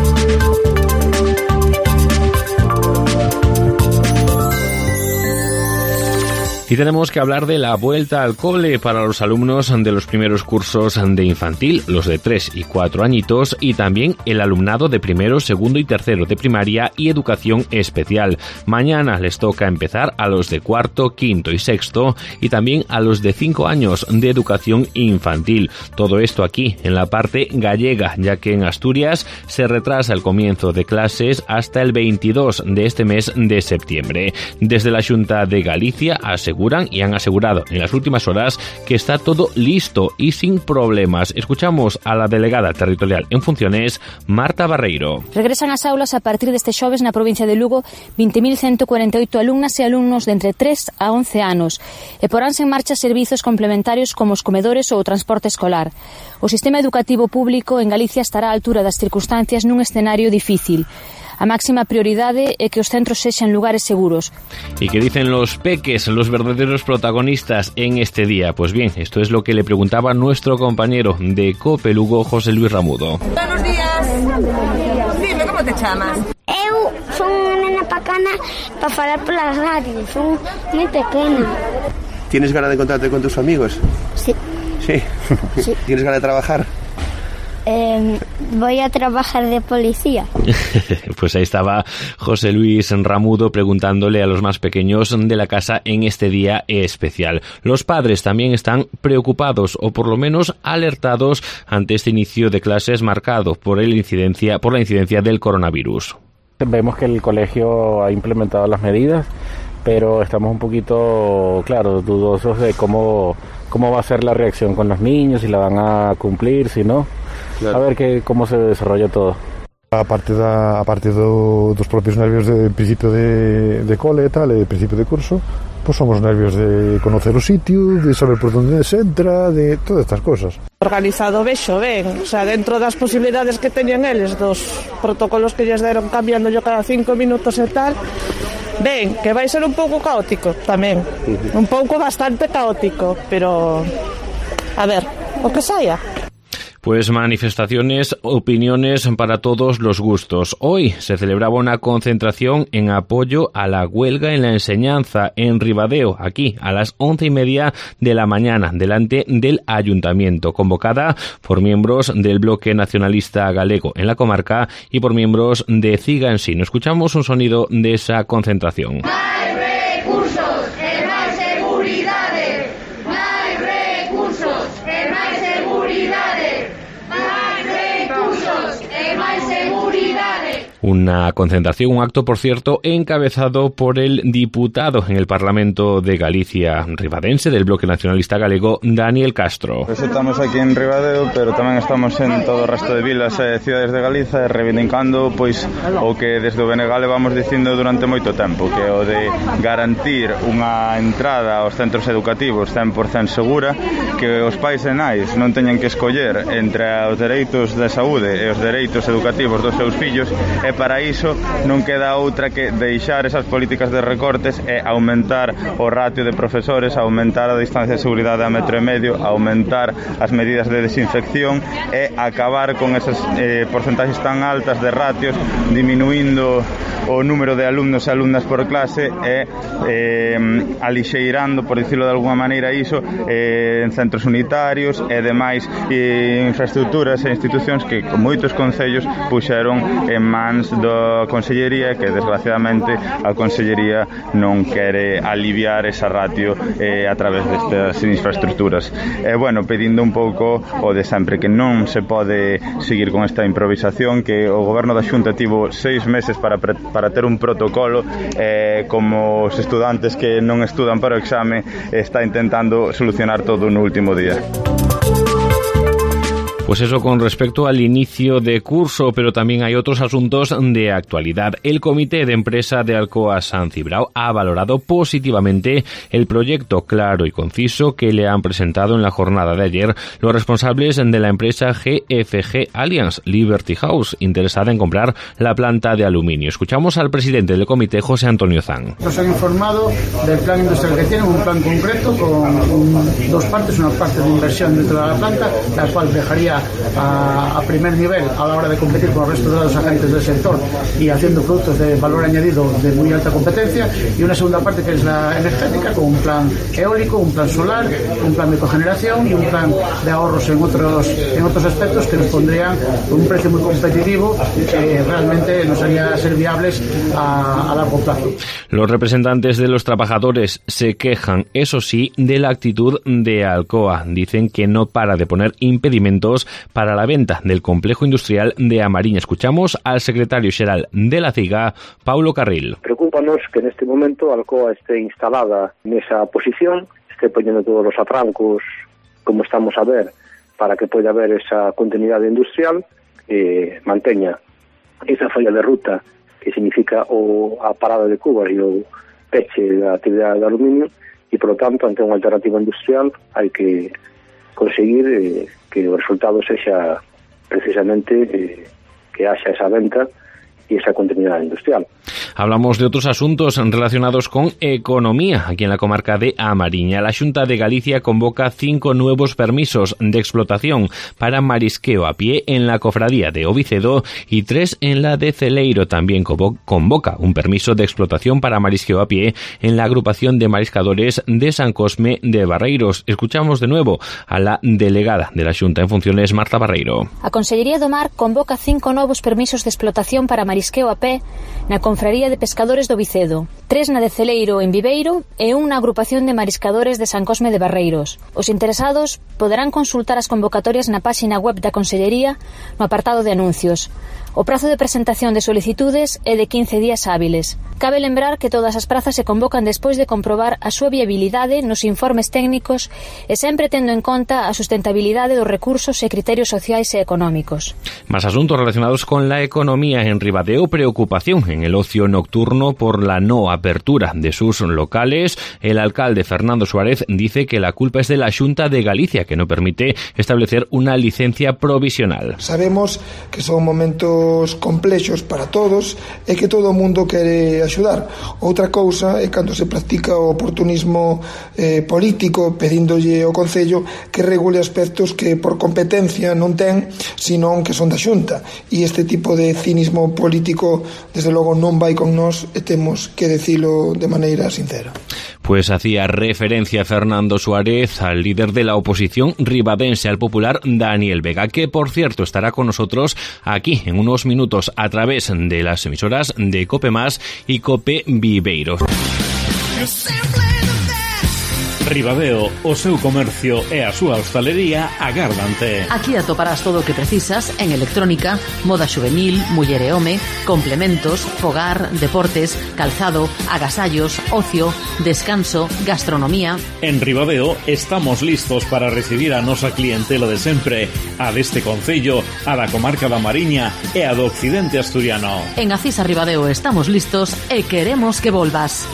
Speaker 4: Y tenemos que hablar de la vuelta al cole para los alumnos de los primeros cursos de infantil, los de 3 y 4 añitos, y también el alumnado de primero, segundo y tercero de primaria y educación especial. Mañana les toca empezar a los de cuarto, quinto y sexto, y también a los de 5 años de educación infantil. Todo esto aquí en la parte gallega, ya que en Asturias se retrasa el comienzo de clases hasta el 22 de este mes de septiembre. Desde la Xunta de Galicia aseguran y han asegurado en las últimas horas que está todo listo y sin problemas. Escuchamos a la delegada territorial en funciones, Marta Barreiro.
Speaker 7: Regresan ás aulas a partir deste xoves na provincia de Lugo 20.148 alumnas e alumnos de entre 3 a 11 anos e poránse en marcha servizos complementarios como os comedores ou o transporte escolar. O sistema educativo público en Galicia estará á altura das circunstancias nun escenario difícil. A máxima prioridade é que os centros sexan lugares seguros.
Speaker 4: ¿Y qué dicen los peques, los verdaderos protagonistas en este día? Pues bien, esto es lo que le preguntaba nuestro compañero de COPE Lugo, José Luis Ramudo.
Speaker 8: Buenos días. Dime, como te chamas?
Speaker 9: Eu son unha nena bacana para falar polas radios, son moi pequena.
Speaker 10: ¿Tienes ganas de encontrarte con tus amigos?
Speaker 9: Sí.
Speaker 10: Sí.
Speaker 9: Sí.
Speaker 10: ¿Tienes ganas de trabajar?
Speaker 9: Voy a trabajar de policía.
Speaker 4: Pues ahí estaba José Luis Ramudo preguntándole a los más pequeños de la casa en este día especial. Los padres también están preocupados o por lo menos alertados ante este inicio de clases marcado por la incidencia del coronavirus.
Speaker 11: Vemos que el colegio ha implementado las medidas, pero estamos un poquito, claro, dudosos de cómo va a ser la reacción con los niños, si la van a cumplir, si no. Claro. A ver cómo se desarrolla todo.
Speaker 1: A parte dos propios nervios de principio de cole e tal, de principio de curso, pues somos nervios de conocer o sitio, de saber por onde se entra, de todas estas cosas.
Speaker 2: Organizado vexo ben, o sea, dentro das posibilidades que teñen eles, dos protocolos que lles deron cambiando yo cada 5 minutos e tal, ben, que vai ser un pouco caótico tamén, un pouco bastante caótico, pero a ver, o que saia.
Speaker 4: Pues manifestaciones, opiniones para todos los gustos. Hoy se celebraba una concentración en apoyo a la huelga en la enseñanza en Ribadeo, aquí a las 11:30 de la mañana, delante del ayuntamiento, convocada por miembros del bloque nacionalista galego en la comarca y por miembros de CIGA en sí. Nos escuchamos un sonido de esa concentración. Una concentración, un acto, por cierto, encabezado por el diputado en el Parlamento de Galicia ribadense del Bloque Nacionalista Galego, Daniel Castro.
Speaker 12: Pues estamos aquí en Ribadeo, pero tamén estamos en todo o resto de vilas e cidades de Galiza reivindicando pois o que desde o BNG levamos dicindo durante moito tempo, que o de garantir unha entrada aos centros educativos 100% segura, que os pais e nais non teñan que escoller entre os dereitos de saúde e os dereitos educativos dos seus fillos, e para iso non queda outra que deixar esas políticas de recortes e aumentar o ratio de profesores, aumentar a distancia de seguridade a 1,5 metros, aumentar as medidas de desinfección e acabar con esas porcentaxes tan altas de ratios, diminuindo o número de alumnos e alumnas por clase e alixeirando, por dicirlo de alguma maneira, iso en centros unitarios e demais infraestructuras e institucións que con moitos concellos puxeron en mans da Consellería, que desgraciadamente a Consellería non quere aliviar esa ratio a través destas infraestructuras. E bueno, pedindo un pouco o de sempre, que non se pode seguir con esta improvisación, que o Goberno da Xunta tivo 6 meses para ter un protocolo, como os estudantes que non estudan para o exame está intentando solucionar todo no último día.
Speaker 4: Pues eso con respecto al inicio de curso, pero también hay otros asuntos de actualidad. El Comité de Empresa de Alcoa San Cibrao ha valorado positivamente el proyecto claro y conciso que le han presentado en la jornada de ayer los responsables de la empresa GFG Alliance Liberty House, interesada en comprar la planta de aluminio. Escuchamos al presidente del comité, José Antonio Zan.
Speaker 14: Nos han informado del plan industrial que tienen, un plan concreto con dos partes, una parte de inversión dentro de la planta, la cual dejaría a primer nivel a la hora de competir con el resto de los agentes del sector y haciendo productos de valor añadido de muy alta competencia, y una segunda parte que es la energética, con un plan eólico, un plan solar, un plan de cogeneración y un plan de ahorros en otros aspectos que nos pondrían un precio muy competitivo que realmente nos haría ser viables a largo plazo.
Speaker 4: Los representantes de los trabajadores se quejan, eso sí, de la actitud de Alcoa. Dicen que no para de poner impedimentos para la venta del complejo industrial de A Mariña. Escuchamos al secretario xeral de la CIGA, Paulo Carril.
Speaker 15: Preocúpanos que neste momento Alcoa esté instalada nesa posición, esté poñendo todos os atrancos, como estamos a ver, para que poida haber esa continuidade industrial, manteña esa falla de ruta que significa a parada de cubas e o peche da actividade de aluminio, e, por lo tanto, ante unha alternativa industrial hai que conseguir que o resultado sexa precisamente que haxa esa venta y esa continuidad industrial.
Speaker 4: Hablamos de otros asuntos relacionados con economía. Aquí en la comarca de A Mariña, la Xunta de Galicia convoca 5 nuevos permisos de explotación para marisqueo a pie en la cofradía de Ovicedo y 3 en la de Celeiro. También convoca un permiso de explotación para marisqueo a pie en la agrupación de mariscadores de San Cosme de Barreiros. Escuchamos de nuevo a la delegada de la Xunta en funciones, Marta Barreiro.
Speaker 7: A Consellería do Mar convoca 5 novos permisos de explotación para marisqueo a pé na Confraría de Pescadores do Vicedo, 3 na de Celeiro en Viveiro e unha agrupación de mariscadores de San Cosme de Barreiros. Os interesados poderán consultar as convocatorias na páxina web da Consellería no apartado de anuncios. O prazo de presentación de solicitudes é de 15 días hábiles. Cabe lembrar que todas as prazas se convocan despois de comprobar a súa viabilidade nos informes técnicos e sempre tendo en conta a sustentabilidade dos recursos e criterios sociais e económicos.
Speaker 4: Más asuntos relacionados con la economía en Ribadeo. Preocupación en el ocio nocturno por la no apertura de sus locales. El alcalde Fernando Suárez dice que la culpa es de la Xunta de Galicia, que no permite establecer una licencia provisional.
Speaker 17: Sabemos que son momentos complexos para todos e que todo o mundo quere axudar. Outra cousa é cando se practica o oportunismo político pedíndolle ao Concello que regule aspectos que por competencia non ten, senón que son da Xunta. E este tipo de cinismo político desde logo non vai con nós e temos que decilo de maneira sincera.
Speaker 4: Pues hacía referencia Fernando Suárez al líder de la oposición ribadense, al popular Daniel Vega, que por cierto estará con nosotros aquí en unos minutos a través de las emisoras de COPE Más y COPE Viveiro.
Speaker 21: Ribadeo, o seu comercio e a súa hostalería agárdante.
Speaker 22: Aquí atoparás todo o que precisas en electrónica, moda juvenil, muller e home, complementos, fogar, deportes, calzado, agasallos, ocio, descanso, gastronomía.
Speaker 21: En Ribadeo estamos listos para recibir a nosa clientela de sempre, a deste concello, a da comarca da Mariña e a do occidente asturiano.
Speaker 22: En Acisa Ribadeo estamos listos e queremos que volvas.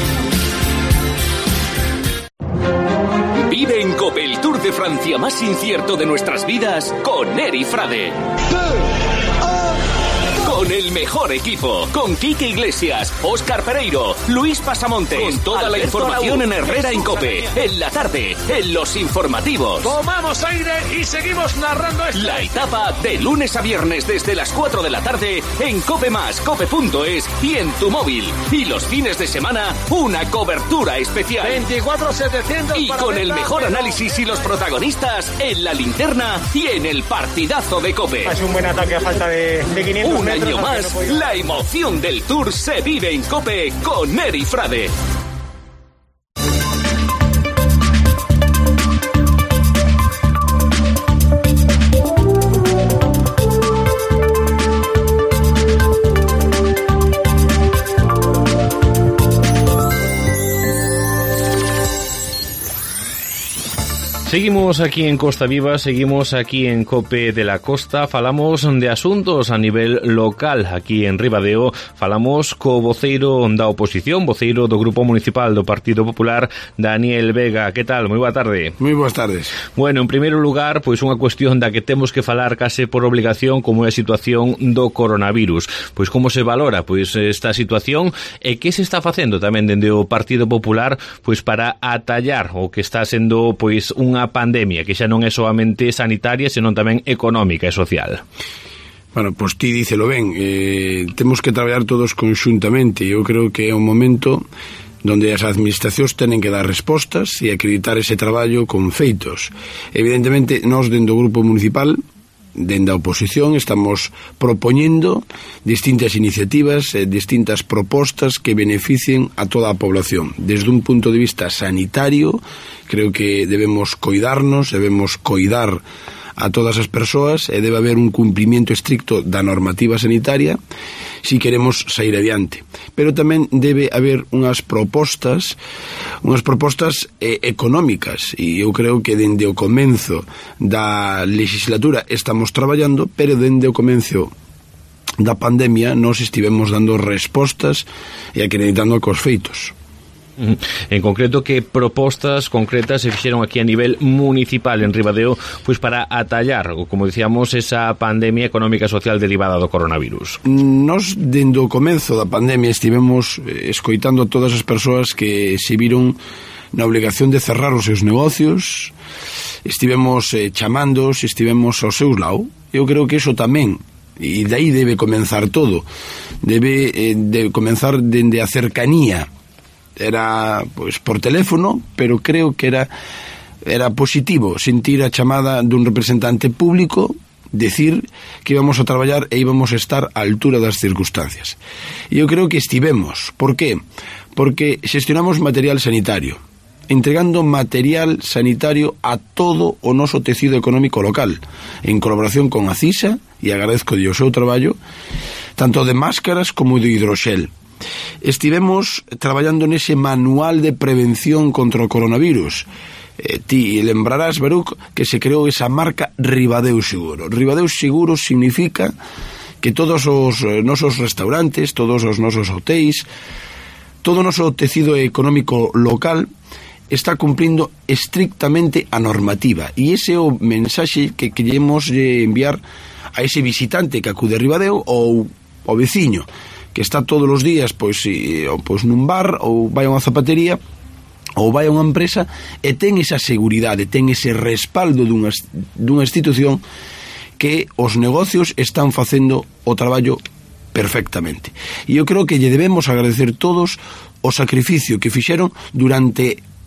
Speaker 5: Vive en COPE el Tour de Francia más incierto de nuestras vidas con Eri Frade. Con el mejor equipo, con Quique Iglesias, Óscar Pereiro, Luis Pasamontes, con toda la información en Herrera en COPE, en la tarde, en los informativos.
Speaker 23: Tomamos aire y seguimos narrando esto.
Speaker 5: La etapa de lunes a viernes desde las 4 de la tarde en COPE+, cope.es y en tu móvil. Y los fines de semana, una cobertura especial.
Speaker 23: 24-700
Speaker 5: y con el mejor análisis y los protagonistas en la linterna y en el partidazo de COPE.
Speaker 23: Es un buen ataque a falta de 500
Speaker 5: un
Speaker 23: metros.
Speaker 5: año más, la emoción del Tour se vive en COPE con Eri Frade.
Speaker 4: Seguimos aquí en Costa Viva, seguimos aquí en COPE de la Costa, falamos de asuntos a nivel local aquí en Ribadeo, falamos co voceiro da oposición, voceiro do Grupo Municipal do Partido Popular, Daniel Vega. Que tal? Moi boa tarde.
Speaker 24: Moi boas tardes.
Speaker 4: Bueno, en primeiro lugar, pois unha cuestión da que temos que falar case por obligación, como é a situación do coronavirus. Pois como se valora pois esta situación e que se está facendo tamén dende o Partido Popular pois para atallar o que está sendo pois unha pandemia que xa non é soamente sanitaria, senón tamén económica e social.
Speaker 24: Bueno, pois ti dícelo ben, temos que traballar todos conxuntamente. Eu creo que é un momento donde as administracións tenen que dar respostas e acreditar ese traballo con feitos. Evidentemente, nós dentro do Grupo Municipal, dende a oposición, estamos propoñendo distintas iniciativas, distintas propostas que beneficien a toda a población. Desde un punto de vista sanitario, creo que debemos coidarnos, debemos coidar a todas as persoas e debe haber un cumprimento estricto da normativa sanitaria si queremos sair adiante. Pero tamén debe haber unhas propostas económicas, e eu creo que dende o comenzo da legislatura estamos traballando, pero dende o comenzo da pandemia nós estivemos dando respostas e acreditando cos feitos.
Speaker 4: En concreto, que propostas concretas se fixeron aquí a nivel municipal en Ribadeo pois para atallar, como dicíamos, esa pandemia económica e social derivada do coronavirus?
Speaker 24: Nos, dende o comenzo da pandemia, estivemos escoitando a todas as persoas que se viron na obligación de cerrar os seus negocios, estivemos chamándoos, estivemos ao seus lado. Eu creo que iso tamén, e de aí debe comenzar todo, debe de comenzar dende a cercanía. Era pois por teléfono, pero creo que era positivo sentir a chamada dun representante público decir que íbamos a traballar e íbamos a estar á altura das circunstancias. E eu creo que estivemos. Por qué? Porque xestionamos material sanitario, entregando material sanitario a todo o noso tecido económico local, en colaboración con Acisa, e agradezco o seu traballo, tanto de máscaras como de hidroxel. Estivemos traballando nese manual de prevención contra o coronavirus. Ti lembrarás, Baruch, que se creou esa marca Ribadeo Seguro. Ribadeo Seguro significa que todos os nosos restaurantes, todos os nosos hotéis, todo o noso tecido económico local está cumplindo estrictamente a normativa, e ese é o mensaxe que queremos enviar a ese visitante que acude a Ribadeo ou ao veciño que está todos os días pois nun bar, ou vai a unha zapatería, ou vai a unha empresa, e ten esa seguridade, ten ese respaldo dunha institución que os negocios están facendo o traballo perfectamente. E eu creo que lle debemos agradecer todos o sacrificio que fixeron durante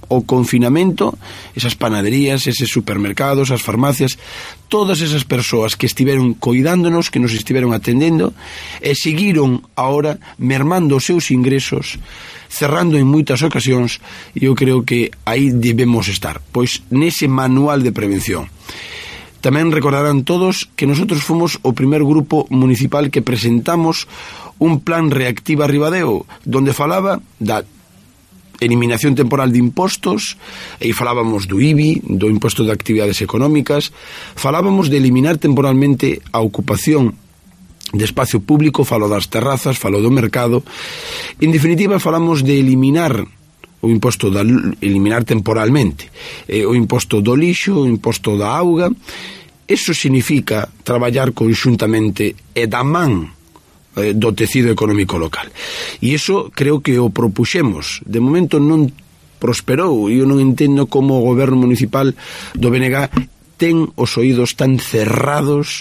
Speaker 24: o confinamento, esas panaderías, eses supermercados, as farmacias, todas esas persoas que estiveron coidándonos, que nos estiveron atendendo e seguiron ahora mermando os seus ingresos, cerrando en moitas ocasións, e eu creo que aí debemos estar, pois nese manual de prevención. Tamén recordarán todos que nosotros fomos o primer grupo municipal que presentamos un plan Reactiva Ribadeo, donde falaba da eliminación temporal de impostos, e falábamos do IBI, do imposto de actividades económicas, falábamos de eliminar temporalmente a ocupación de espacio público, falo das terrazas, falo do mercado. En definitiva, falamos de eliminar o imposto eliminar temporalmente o imposto do lixo, o imposto da auga. Eso significa traballar conxuntamente e da man do tecido económico local. E iso creo que o propuxemos. De momento non prosperou, e eu non entendo como o goberno municipal do BNG ten os oídos tan cerrados,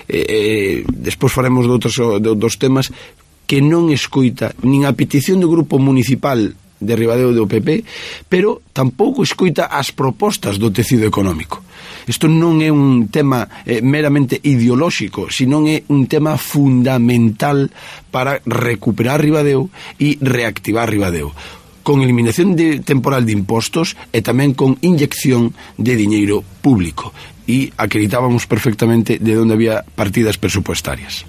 Speaker 24: despois faremos dos temas, que non escoita nin a petición do grupo municipal de Ribadeo do PP, pero tampouco escoita as propostas do tecido económico. Isto non é un tema meramente ideolóxico, sino é un tema fundamental para recuperar Ribadeo e reactivar Ribadeo, con eliminación temporal de impostos e tamén con inyección de diñeiro público. E acreditábamos perfectamente de onde había partidas presupuestarias.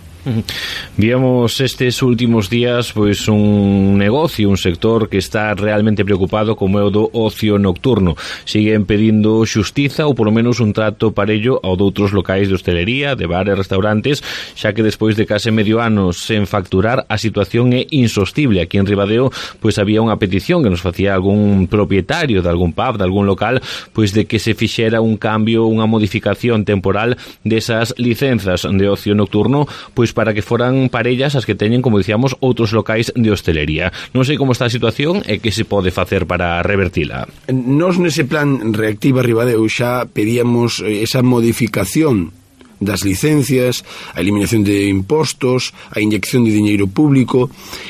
Speaker 4: Víamos estes últimos días pois un negocio, un sector que está realmente preocupado como é o do ocio nocturno. Siguen pedindo xustiza ou polo menos un trato parello ao doutros locais de hostelería, de bares, restaurantes, xa que despois de case medio ano sen facturar a situación é insostible. Aquí en Ribadeo pois había unha petición que nos facía algún propietario de algún pub, de algún local, pois de que se fixera un cambio, unha modificación temporal desas licenzas de ocio nocturno, pois para que foran parellas as que teñen, como dicíamos, outros locais de hostelería. Non sei como está a situación e que se pode facer para revertila.
Speaker 24: Nos nese plan Reactiva Ribadeo xa pedíamos esa modificación das licencias, a eliminación de impostos, a inyección de diñeiro público,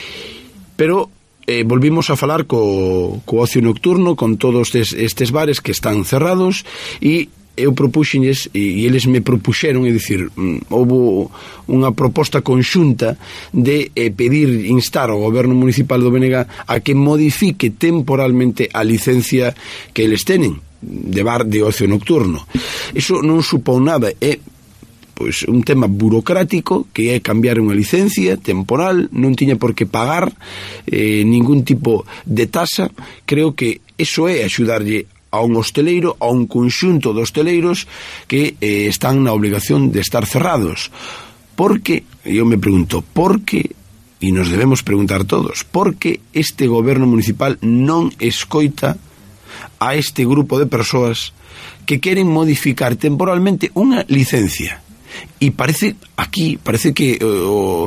Speaker 24: pero volvimos a falar co ocio nocturno, con todos estes bares que están cerrados, e eu propuxenlles, e eles me propuxeron, é dicir, houve unha proposta conxunta de pedir, instar ao goberno municipal do BNG a que modifique temporalmente a licencia que eles tenen de bar de ocio nocturno. Iso non supón nada, é pois un tema burocrático, que é cambiar unha licencia temporal, non tiña por que pagar ningún tipo de tasa. Creo que iso é axudarlle a un hosteleiro, a un conxunto de hosteleiros que están na obligación de estar cerrados. Porque, eu me pregunto, por que, e nos debemos preguntar todos, por que este goberno municipal non escoita a este grupo de persoas que queren modificar temporalmente unha licencia? E parece que o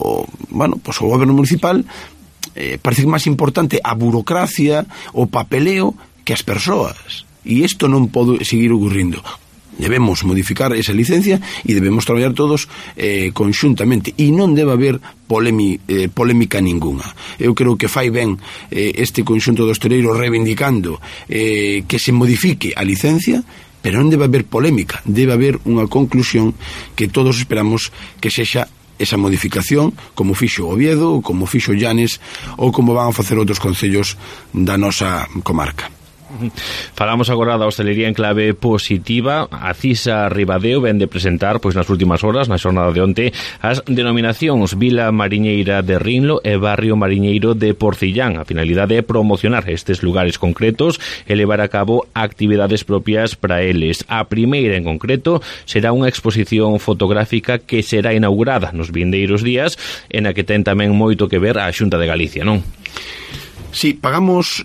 Speaker 24: goberno municipal parece máis importante a burocracia, o papeleo, que as persoas. E isto non pode seguir ocurrindo. Debemos modificar esa licencia e debemos traballar todos conxuntamente, e non debe haber polémica ninguna. Eu creo que fai ben este conxunto de hosteleiros reivindicando que se modifique a licencia, pero non debe haber polémica, debe haber unha conclusión que todos esperamos que sexa esa modificación, como fixo Oviedo, como fixo Llanes, ou como van a facer outros concellos da nosa comarca.
Speaker 4: Falamos agora da hostelería en clave positiva. A CISA Ribadeo ven de presentar pois nas últimas horas, na xornada de onte, as denominacións Vila Mariñeira de Rinlo e Barrio Mariñeiro de Porcillán. A finalidade é promocionar estes lugares concretos e levar a cabo actividades propias para eles. A primeira en concreto será unha exposición fotográfica que será inaugurada nos vindeiros días, en a que ten tamén moito que ver a Xunta de Galicia, non?
Speaker 24: Sí, pagamos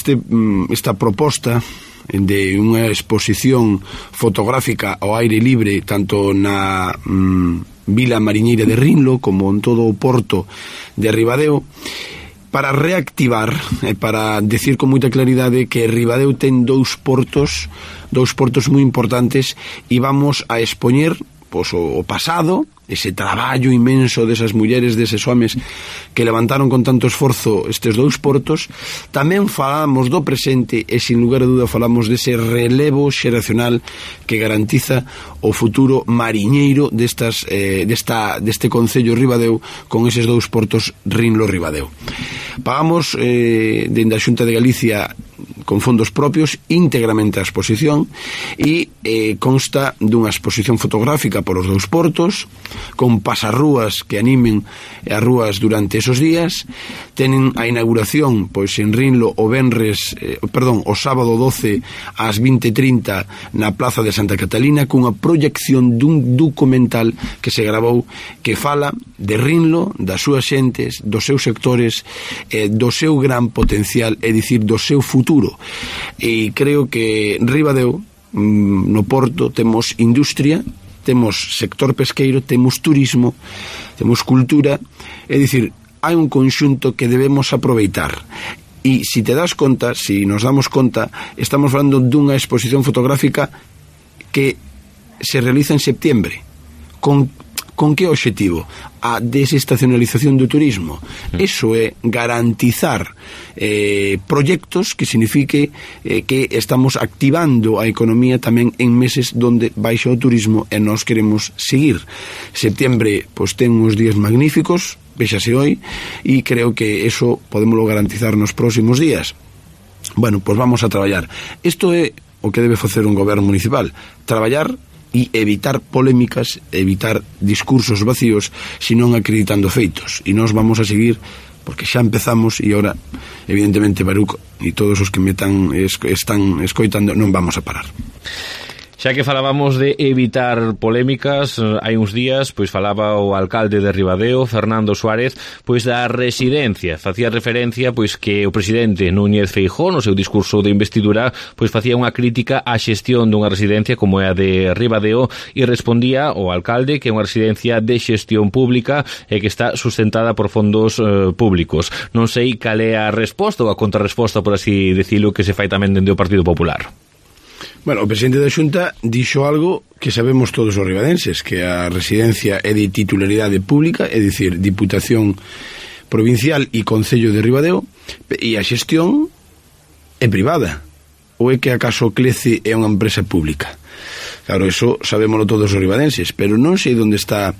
Speaker 24: esta proposta de unha exposición fotográfica ao aire libre, tanto na Vila Mariñeira de Rinlo como en todo o porto de Ribadeo, para reactivar, para decir con moita claridade que Ribadeo ten dous portos moi importantes, e vamos a expoñer pois, o pasado, ese traballo inmenso desas mulleres, deses homes que levantaron con tanto esforzo estes 2 portos. Tamén falamos do presente e, sin lugar a dúda, falamos dese relevo xeracional que garantiza o futuro mariñeiro deste concello Ribadeo con eses 2 portos Rinlo-Ribadeo. Pagamos dende a Xunta de Galicia con fondos propios íntegramente a exposición e consta dunha exposición fotográfica polos 2 portos, con pasarrúas que animen as rúas durante esos días. Tenen a inauguración pois en Rinlo o sábado 12 ás 20:30 na Plaza de Santa Catalina, cunha proyección dun documental que se gravou que fala de Rinlo, das súas xentes, dos seus sectores, do seu gran potencial, é dicir, do seu futuro. E creo que Ribadeo, no porto, temos industria, temos sector pesqueiro, temos turismo, temos cultura, é dicir, hai un conxunto que debemos aproveitar. E se te das conta, se nos damos conta, estamos falando dunha exposición fotográfica que se realiza en septiembre. Con que obxectivo? A desestacionalización do turismo. Eso é garantizar proxectos que signifique que estamos activando a economía tamén en meses donde baixa o turismo e nós queremos seguir. Septiembre pois ten uns días magníficos, véxase hoy, e creo que eso podémoslo garantizar nos próximos días. Bueno, pois vamos a traballar. Isto é o que debe facer un goberno municipal, traballar e evitar polémicas, evitar discursos vacíos, senón acreditando feitos. E nós vamos a seguir, porque xa empezamos, e ahora, evidentemente, Baruc e todos os que me están escoitando, non vamos a parar.
Speaker 4: Xa que falábamos de evitar polémicas, hai uns días pois falaba o alcalde de Ribadeo, Fernando Suárez, pois da residencia. Facía referencia pois que o presidente Núñez Feijóo no seu discurso de investidura pois facía unha crítica á xestión dunha residencia como é a de Ribadeo e respondía o alcalde que é unha residencia de xestión pública e que está sustentada por fondos públicos. Non sei cal é a resposta ou a contrarresposta, por así decirlo, que se fai tamén dende o Partido Popular.
Speaker 24: Bueno, o presidente da Xunta dixo algo que sabemos todos os ribadenses, que a residencia é de titularidade pública, é dicir, Diputación Provincial e Concello de Ribadeo, e a xestión é privada. Ou é que acaso Clece é unha empresa pública? Claro, eso sabémoslo todos os ribadenses, pero non sei onde está...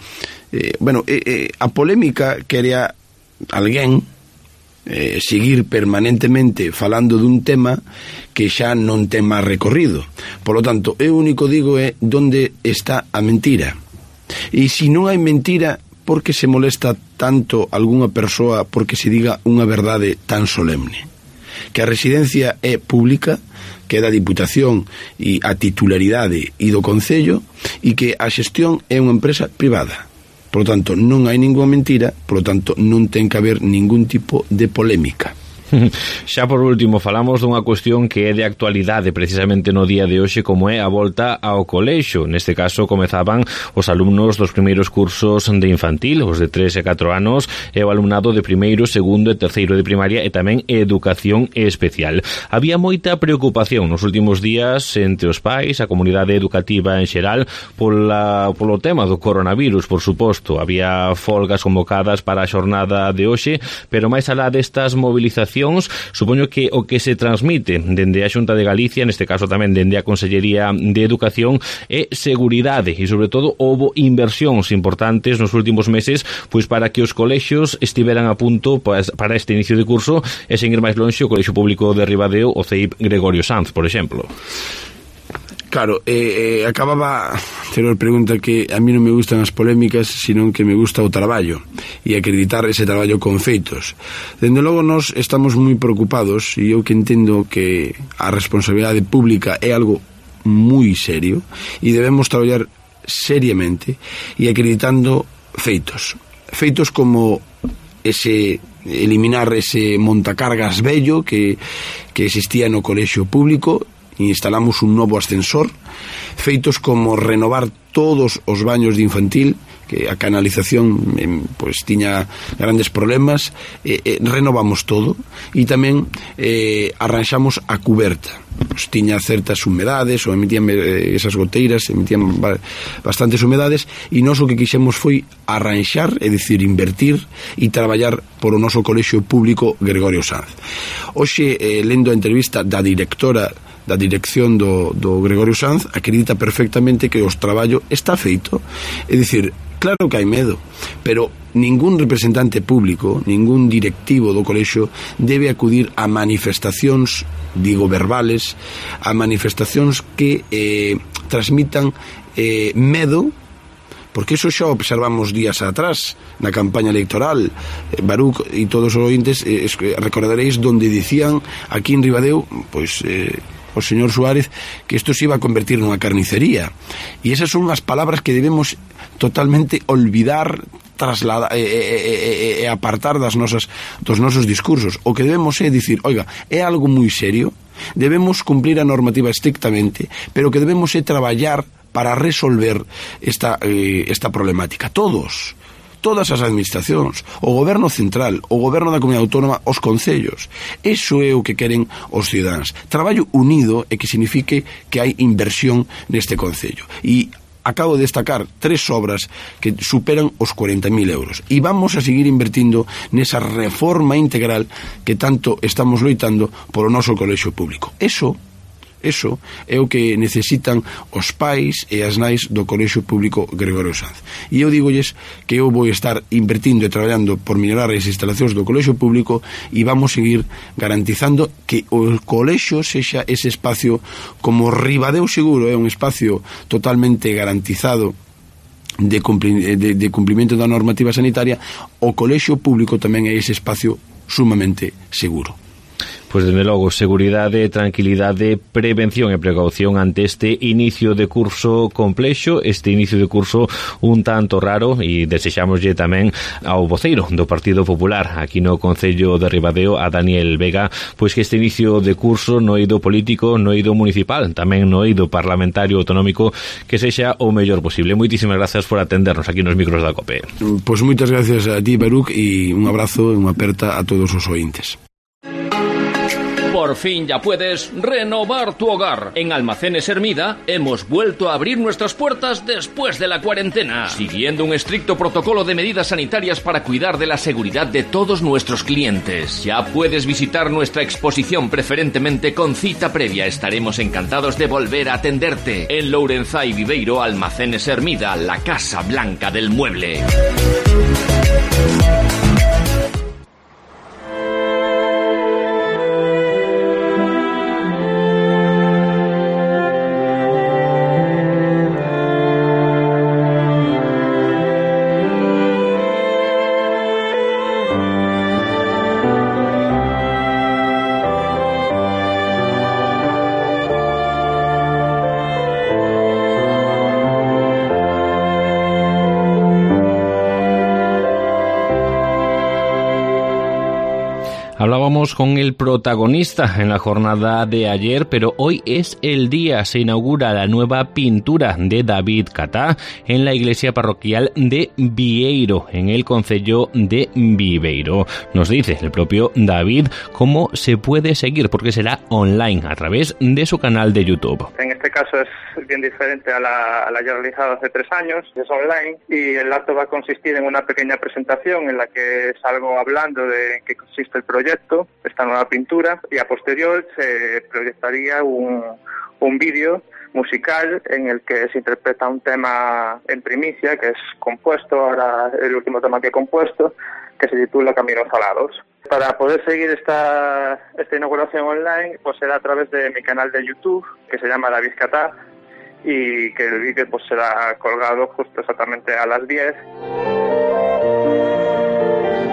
Speaker 24: a polémica quería alguén seguir permanentemente falando dun tema que xa non ten máis recorrido. Por lo tanto, eu único digo é onde está a mentira. E se non hai mentira, por que se molesta tanto algunha persoa porque se diga unha verdade tan solemne? Que a residencia é pública, que é da Diputación e a titularidade e do Concello, e que a xestión é unha empresa privada. Por lo tanto, non hai ninguna mentira, por lo tanto, non ten que haber ningún tipo de polémica.
Speaker 4: Xa por último, falamos dunha cuestión que é de actualidade precisamente no día de hoxe, como é a volta ao colexio. Neste caso comezaban os alumnos dos primeiros cursos de infantil, os de 3 e 4 anos, e o alumnado de primeiro, segundo e terceiro de primaria e tamén educación especial. Había moita preocupación nos últimos días entre os pais, a comunidade educativa en xeral, polo tema do coronavirus, por suposto. Había folgas convocadas para a xornada de hoxe, pero máis alá destas movilizacións, supoño que o que se transmite dende a Xunta de Galicia, neste caso tamén dende a Consellería de Educación, é seguridade e, sobre todo, houbo inversións importantes nos últimos meses pois para que os colexios estiveran a punto para este inicio de curso, e sen ir máis lonxe, o Colexio Público de Ribadeo, o CEIP Gregorio Sanz, por exemplo.
Speaker 24: Claro, acababa a anterior pregunta que a mí non me gustan as polémicas, senón que me gusta o traballo e acreditar ese traballo con feitos. Dende logo, nós estamos moi preocupados, e eu que entendo que a responsabilidade pública é algo moi serio e debemos traballar seriamente e acreditando feitos. Feitos como eliminar ese montacargas vello que existía no colexio público. Instalamos un novo ascensor, feitos como renovar todos os baños de infantil que a canalización pois tiña grandes problemas, renovamos todo e tamén arranxamos a cuberta. Pues tiña certas humedades, ou emitían esas goteiras, emitían bastantes humedades, e nós o que quixemos foi arranxar, é dicir, invertir e traballar por o noso colexio público Gregorio Sanz. Hoxe, lendo a entrevista da directora da dirección do Gregorio Sanz, acredita perfectamente que o traballo está feito. É dicir, claro que hai medo, pero ningún representante público, ningún directivo do colexio debe acudir a manifestacións, digo, verbales, a manifestacións que transmitan medo, porque iso xa observamos días atrás na campaña electoral. Baruch e todos os ointes recordaréis donde dicían aquí en Ribadeo, pois o señor Suárez, que isto se iba a convertir nunha carnicería, e esas son as palabras que debemos totalmente olvidar, trasladar e apartar dos nosos discursos. O que debemos é dicir, oiga, é algo moi serio, debemos cumplir a normativa estrictamente, pero que debemos é traballar para resolver esta problemática. Todas as administracións, o goberno central, o goberno da comunidade autónoma, os concellos. Iso é o que queren os cidadáns. Traballo unido e que signifique que hai inversión neste concello. E acabo de destacar 3 obras que superan os 40.000 euros. E vamos a seguir invertindo nesa reforma integral que tanto estamos loitando polo noso colexio público. Eso é o que necesitan os pais e as nais do Colexio Público Gregorio Sanz. E eu dígolles que eu vou estar invertindo e traballando por mellorar as instalacións do Colexio Público e vamos seguir garantizando que o colexio sexa ese espacio como Ribadeo Seguro, é un espacio totalmente garantizado de cumprimento da normativa sanitaria. O colexio público tamén é ese espacio sumamente seguro.
Speaker 4: Pois, dende logo, seguridade, tranquilidade, prevención e precaución ante este inicio de curso complexo, este inicio de curso un tanto raro, e desexámoslle tamén ao voceiro do Partido Popular aquí no Concello de Ribadeo, a Daniel Vega, pois que este inicio de curso no eido político, no eido municipal, tamén no eido parlamentario autonómico, que sexa o mellor posible. Moitísimas grazas por atendernos aquí nos micros da COPE.
Speaker 24: Pois moitas gracias a ti, Baruch, e un abrazo e unha aperta a todos os ointes.
Speaker 5: Por fin ya puedes renovar tu hogar. En Almacenes Hermida hemos vuelto a abrir nuestras puertas después de la cuarentena, siguiendo un estricto protocolo de medidas sanitarias para cuidar de la seguridad de todos nuestros clientes. Ya puedes visitar nuestra exposición preferentemente con cita previa. Estaremos encantados de volver a atenderte. En Lourenzá y Viveiro, Almacenes Hermida, la Casa Blanca del Mueble.
Speaker 4: Hablábamos con el protagonista en la jornada de ayer, pero hoy es el día. Se inaugura la nueva pintura de David Catá en la iglesia parroquial de Vieiro, en el concello de Viveiro. Nos dice el propio David cómo se puede seguir, porque será online a través de su canal de YouTube.
Speaker 3: En este caso es bien diferente a la ya realizada hace 3 años, es online, y el acto va a consistir en una pequeña presentación en la que salgo hablando de qué consiste el proyecto, esta nueva pintura, y a posterior se proyectaría un vídeo musical en el que se interpreta un tema en primicia que es compuesto, ahora el último tema que he compuesto, que se titula Caminos Alados. Para poder seguir esta inauguración online, pues será a través de mi canal de YouTube, que se llama David Catá, y que el vídeo pues será colgado justo exactamente a las 10.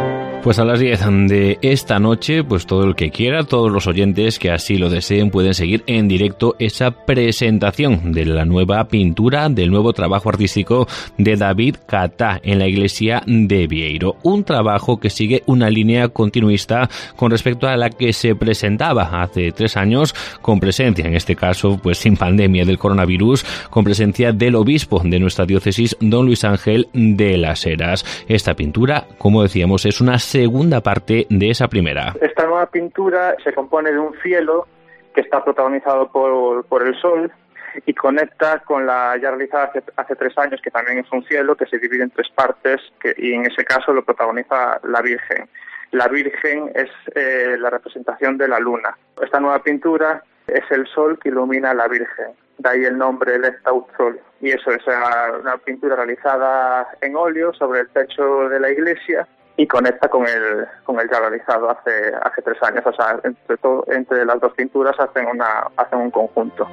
Speaker 4: Pues a las 10 de esta noche, pues todo el que quiera, todos los oyentes que así lo deseen, pueden seguir en directo esa presentación de la nueva pintura, del nuevo trabajo artístico de David Catá en la iglesia de Vieiro. Un trabajo que sigue una línea continuista con respecto a la que se presentaba hace 3 años, con presencia, en este caso, pues sin pandemia del coronavirus, con presencia del obispo de nuestra diócesis, don Luis Ángel de las Heras. Esta pintura, como decíamos, es una segunda parte de esa primera.
Speaker 3: Esta nueva pintura se compone de un cielo que está protagonizado por el sol y conecta con la ya realizada hace 3 años, que también es un cielo que se divide en 3 partes, y en ese caso lo protagoniza la Virgen. La Virgen es la representación de la luna. Esta nueva pintura es el sol que ilumina a la Virgen, de ahí el nombre Lectaut Sol. Y eso es una pintura realizada en óleo sobre el techo de la iglesia, y conecta con el ya realizado hace 3 años. O sea, entre las 2 pinturas hacen un conjunto.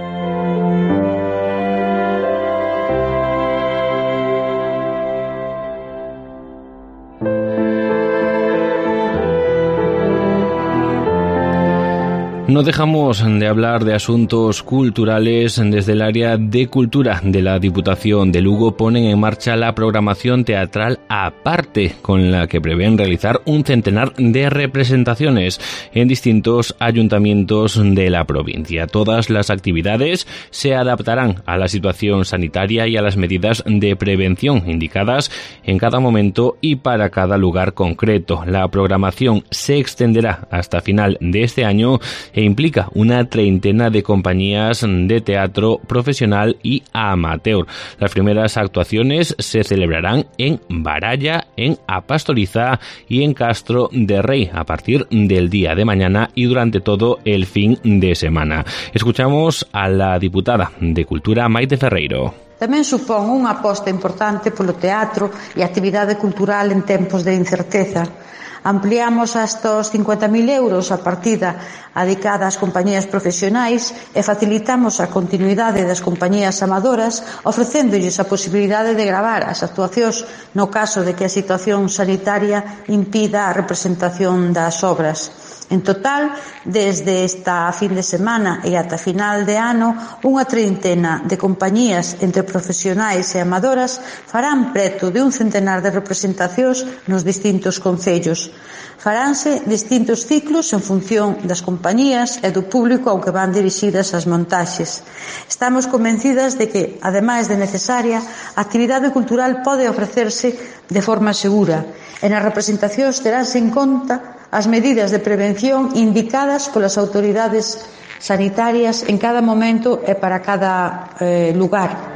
Speaker 4: No dejamos de hablar de asuntos culturales. Desde el área de cultura de la Diputación de Lugo ponen en marcha la programación teatral aparte, con la que prevén realizar un centenar de representaciones en distintos ayuntamientos de la provincia. Todas las actividades se adaptarán a la situación sanitaria y a las medidas de prevención indicadas en cada momento y para cada lugar concreto. La programación se extenderá hasta final de este año e implica una treintena de compañías de teatro profesional y amateur. Las primeras actuaciones se celebrarán en Baralla, en Apastoriza y en Castro de Rey a partir del día de mañana y durante todo el fin de semana. Escuchamos a la diputada de Cultura, Maite Ferreiro.
Speaker 6: Tamén supón unha aposta importante polo teatro e actividade cultural en tempos de incerteza. Ampliamos hasta os 50.000 euros a partida adicada ás compañías profesionais e facilitamos a continuidade das compañías amadoras, ofrecéndolles a posibilidade de gravar as actuacións no caso de que a situación sanitaria impida a representación das obras. En total, desde esta fin de semana e ata final de ano, unha treintena de compañías entre profesionais e amadoras farán preto de un centenar de representacións nos distintos concellos. Faránse distintos ciclos en función das compañías e do público ao que van dirixidas as montaxes. Estamos convencidas de que, ademais de necesaria, a actividade cultural pode ofrecerse de forma segura e nas representacións teránse en conta as medidas de prevención indicadas polas autoridades sanitarias en cada momento e para cada lugar.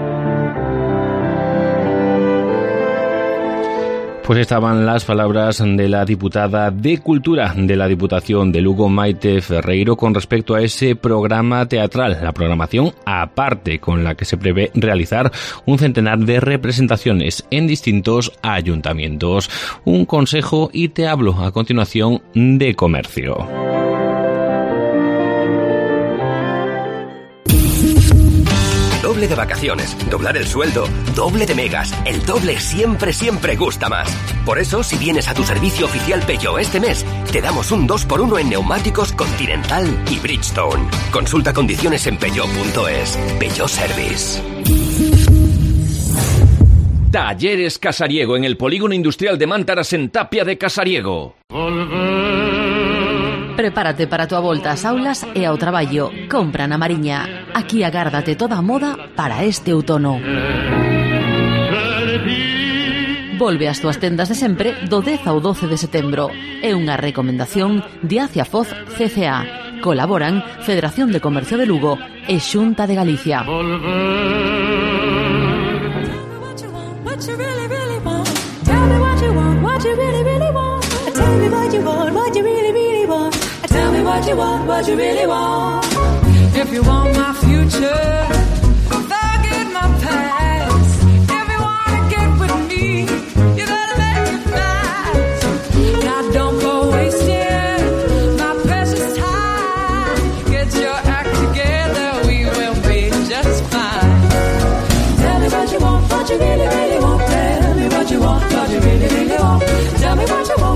Speaker 4: Pues estaban las palabras de la diputada de Cultura de la Diputación de Lugo, Maite Ferreiro, con respecto a ese programa teatral, la programación aparte con la que se prevé realizar un centenar de representaciones en distintos ayuntamientos. Un consejo y te hablo a continuación de comercio.
Speaker 13: Doble de vacaciones, doblar el sueldo, doble de megas. El doble siempre gusta más. Por eso, si vienes a tu servicio oficial Peugeot este mes, te damos un 2x1 en neumáticos Continental y Bridgestone. Consulta condiciones en peugeot.es. Peugeot Service.
Speaker 5: Talleres Casariego en el Polígono Industrial de Mántaras en Tapia de Casariego.
Speaker 22: Prepárate para tu volta ás aulas e ao traballo. Compra na Mariña. Aquí agárdate toda a moda para este outono. Volve ás túas tendas de sempre do 10 ao 12 de setembro. É unha recomendación de Aciafoz CCA. Colaboran Federación de Comercio de Lugo e Xunta de Galicia.
Speaker 16: What you want, what you really want. If you want my future, forget my past. If you wanna get with me, you gotta make it fast. Now don't go wasting my precious time. Get your act together, we will be just fine. Tell me what you want, what you really, really want. Tell me what you want, what you really, really want. Tell me what you want.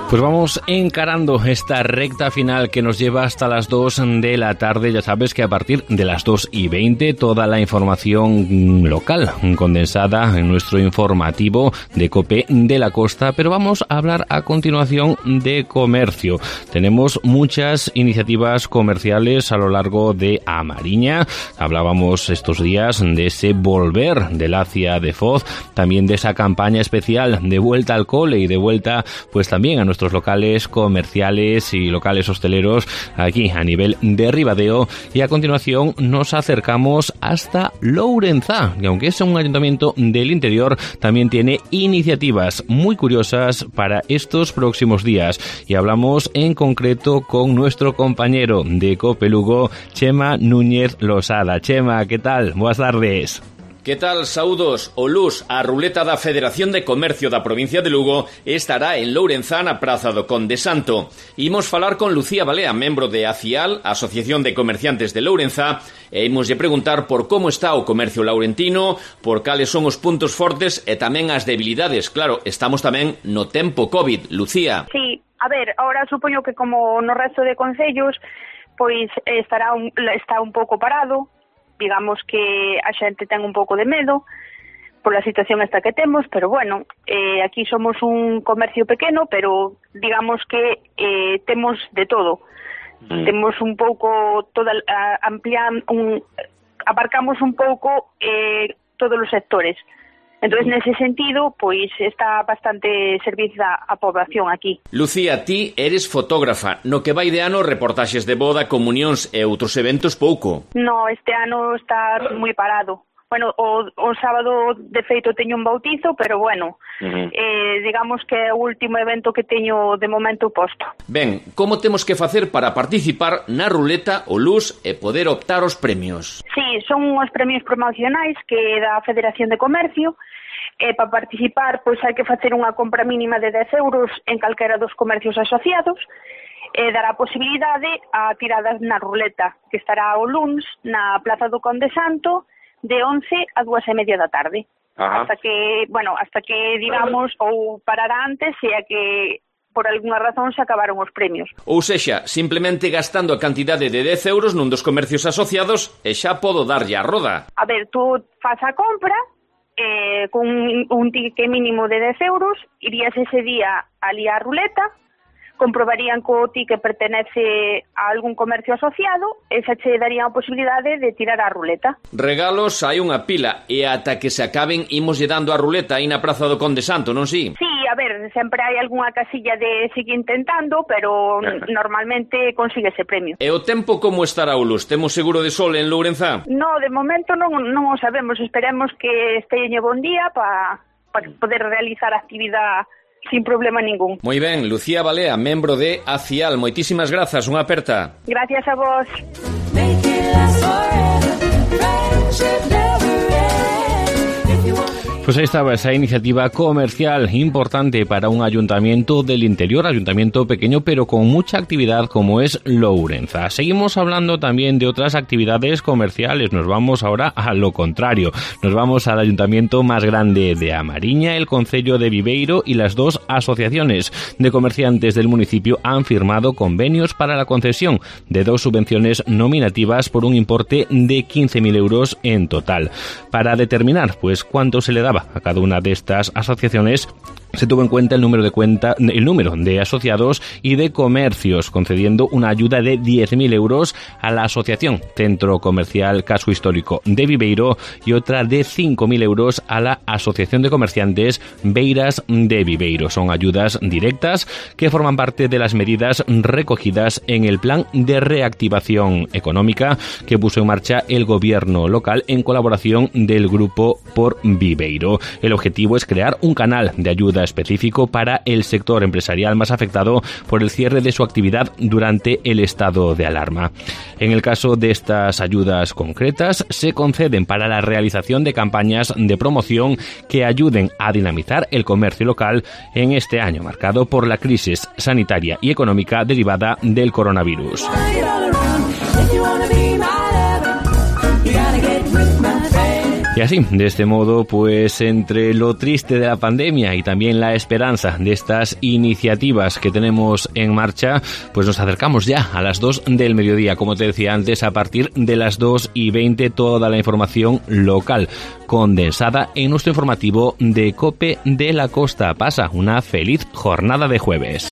Speaker 4: Pues vamos encarando esta recta final que nos lleva hasta las 2 de la tarde. Ya sabes que a partir de las 2:20 toda la información local condensada en nuestro informativo de COPE de la Costa. Pero vamos a hablar a continuación de comercio. Tenemos muchas iniciativas comerciales a lo largo de A Mariña. Hablábamos estos días de ese volver del ACIA de Foz, también de esa campaña especial de vuelta al cole y de vuelta pues también a nuestros locales comerciales y locales hosteleros aquí a nivel de Ribadeo. Y a continuación nos acercamos hasta Lourenzá, y aunque es un ayuntamiento del interior, también tiene iniciativas muy curiosas para estos próximos días. Y hablamos en concreto con nuestro compañero de COPE Lugo, Chema Núñez Losada. Chema, ¿qué tal? Buenas tardes.
Speaker 5: Que tal, saúdos? O Luz, a ruleta da Federación de Comercio da provincia de Lugo estará en Lourenzá na Praza do Conde Santo. Imos falar con Lucía Balea, membro de ACIAL, Asociación de Comerciantes de Lourenzá, e imoslle preguntar por como está o comercio laurentino, por cales son os puntos fortes e tamén as debilidades. Claro, estamos tamén no tempo COVID. Lucía.
Speaker 8: Sí, a ver, ahora supoño que como no resto de concellos, pois está un pouco parado. Digamos que a xente ten un pouco de medo pola situación esta que temos, pero bueno, aquí somos un comercio pequeno, pero digamos que temos de todo. Temos un pouco abarcamos un pouco todos os sectores. Entonces, nese sentido, pois está bastante servida a poboación aquí.
Speaker 5: Lucía, ti eres fotógrafa. No que vai de ano, reportaxes de boda, comunións e outros eventos pouco.
Speaker 8: No, este ano está moi parado. Bueno, o sábado, de feito, teño un bautizo, pero bueno, digamos que é o último evento que teño de momento posto.
Speaker 5: Ben, como temos que facer para participar na ruleta o Luz e poder optar os premios?
Speaker 8: Sí, son os premios promocionais que dá a Federación de Comercio. Para participar, pois hai que facer unha compra mínima de 10 euros en calquera dos comercios asociados, dará a posibilidade a tiradas na ruleta, que estará o luns na Plaza do Conde Santo, de 11 a 2:30 da tarde. Ajá. Hasta que digamos, ou parará antes, sea que por algunha razón se acabaron os premios.
Speaker 5: Ou sexa, simplemente gastando a cantidade de 10 euros nun dos comercios asociados e xa podo darlle a roda.
Speaker 8: A ver, tú faz a compra con un ticket mínimo de 10 euros, irías ese día ali á ruleta, comprobarían que o ticket pertenece a algún comercio asociado e xa che darían a posibilidade de tirar a ruleta.
Speaker 5: Regalos hai unha pila e ata que se acaben imos lle dando a ruleta aí na Praza do Conde Santo, non si?
Speaker 8: Sí, a ver, sempre hai algunha casilla de seguir intentando, pero normalmente consigue ese premio.
Speaker 5: E o tempo como estará o Luz? Temos seguro de sol en Lourenzá?
Speaker 8: No, de momento non o sabemos, esperemos que esteñe bon día para poder realizar a actividade sin problema ningún.
Speaker 5: Moi ben, Lucía Balea, membro de ACIAL, moitísimas grazas, unha aperta.
Speaker 8: Gracias a vos.
Speaker 4: Pues ahí estaba esa iniciativa comercial importante para un ayuntamiento del interior, ayuntamiento pequeño pero con mucha actividad como es Lourenzá. Seguimos hablando también de otras actividades comerciales, nos vamos ahora a lo contrario, nos vamos al ayuntamiento más grande de A Mariña, el concello de Viveiro y las dos asociaciones de comerciantes del municipio han firmado convenios para la concesión de 2 subvenciones nominativas por un importe de 15.000 euros en total. Para determinar pues cuánto se le daba a cada una de estas asociaciones, se tuvo en cuenta el número de asociados y de comercios, concediendo una ayuda de 10.000 euros a la Asociación Centro Comercial Casco Histórico de Viveiro y otra de 5.000 euros a la Asociación de Comerciantes Beiras de Viveiro. Son ayudas directas que forman parte de las medidas recogidas en el Plan de Reactivación Económica que puso en marcha el gobierno local en colaboración del Grupo por Viveiro. El objetivo es crear un canal de ayuda específico para el sector empresarial más afectado por el cierre de su actividad durante el estado de alarma. En el caso de estas ayudas concretas, se conceden para la realización de campañas de promoción que ayuden a dinamizar el comercio local en este año marcado por la crisis sanitaria y económica derivada del coronavirus. Y así, de este modo, pues entre lo triste de la pandemia y también la esperanza de estas iniciativas que tenemos en marcha, pues nos acercamos ya a las 2 del mediodía. Como te decía antes, a partir de las 2:20 toda la información local condensada en nuestro informativo de COPE de la Costa. Pasa una feliz jornada de jueves.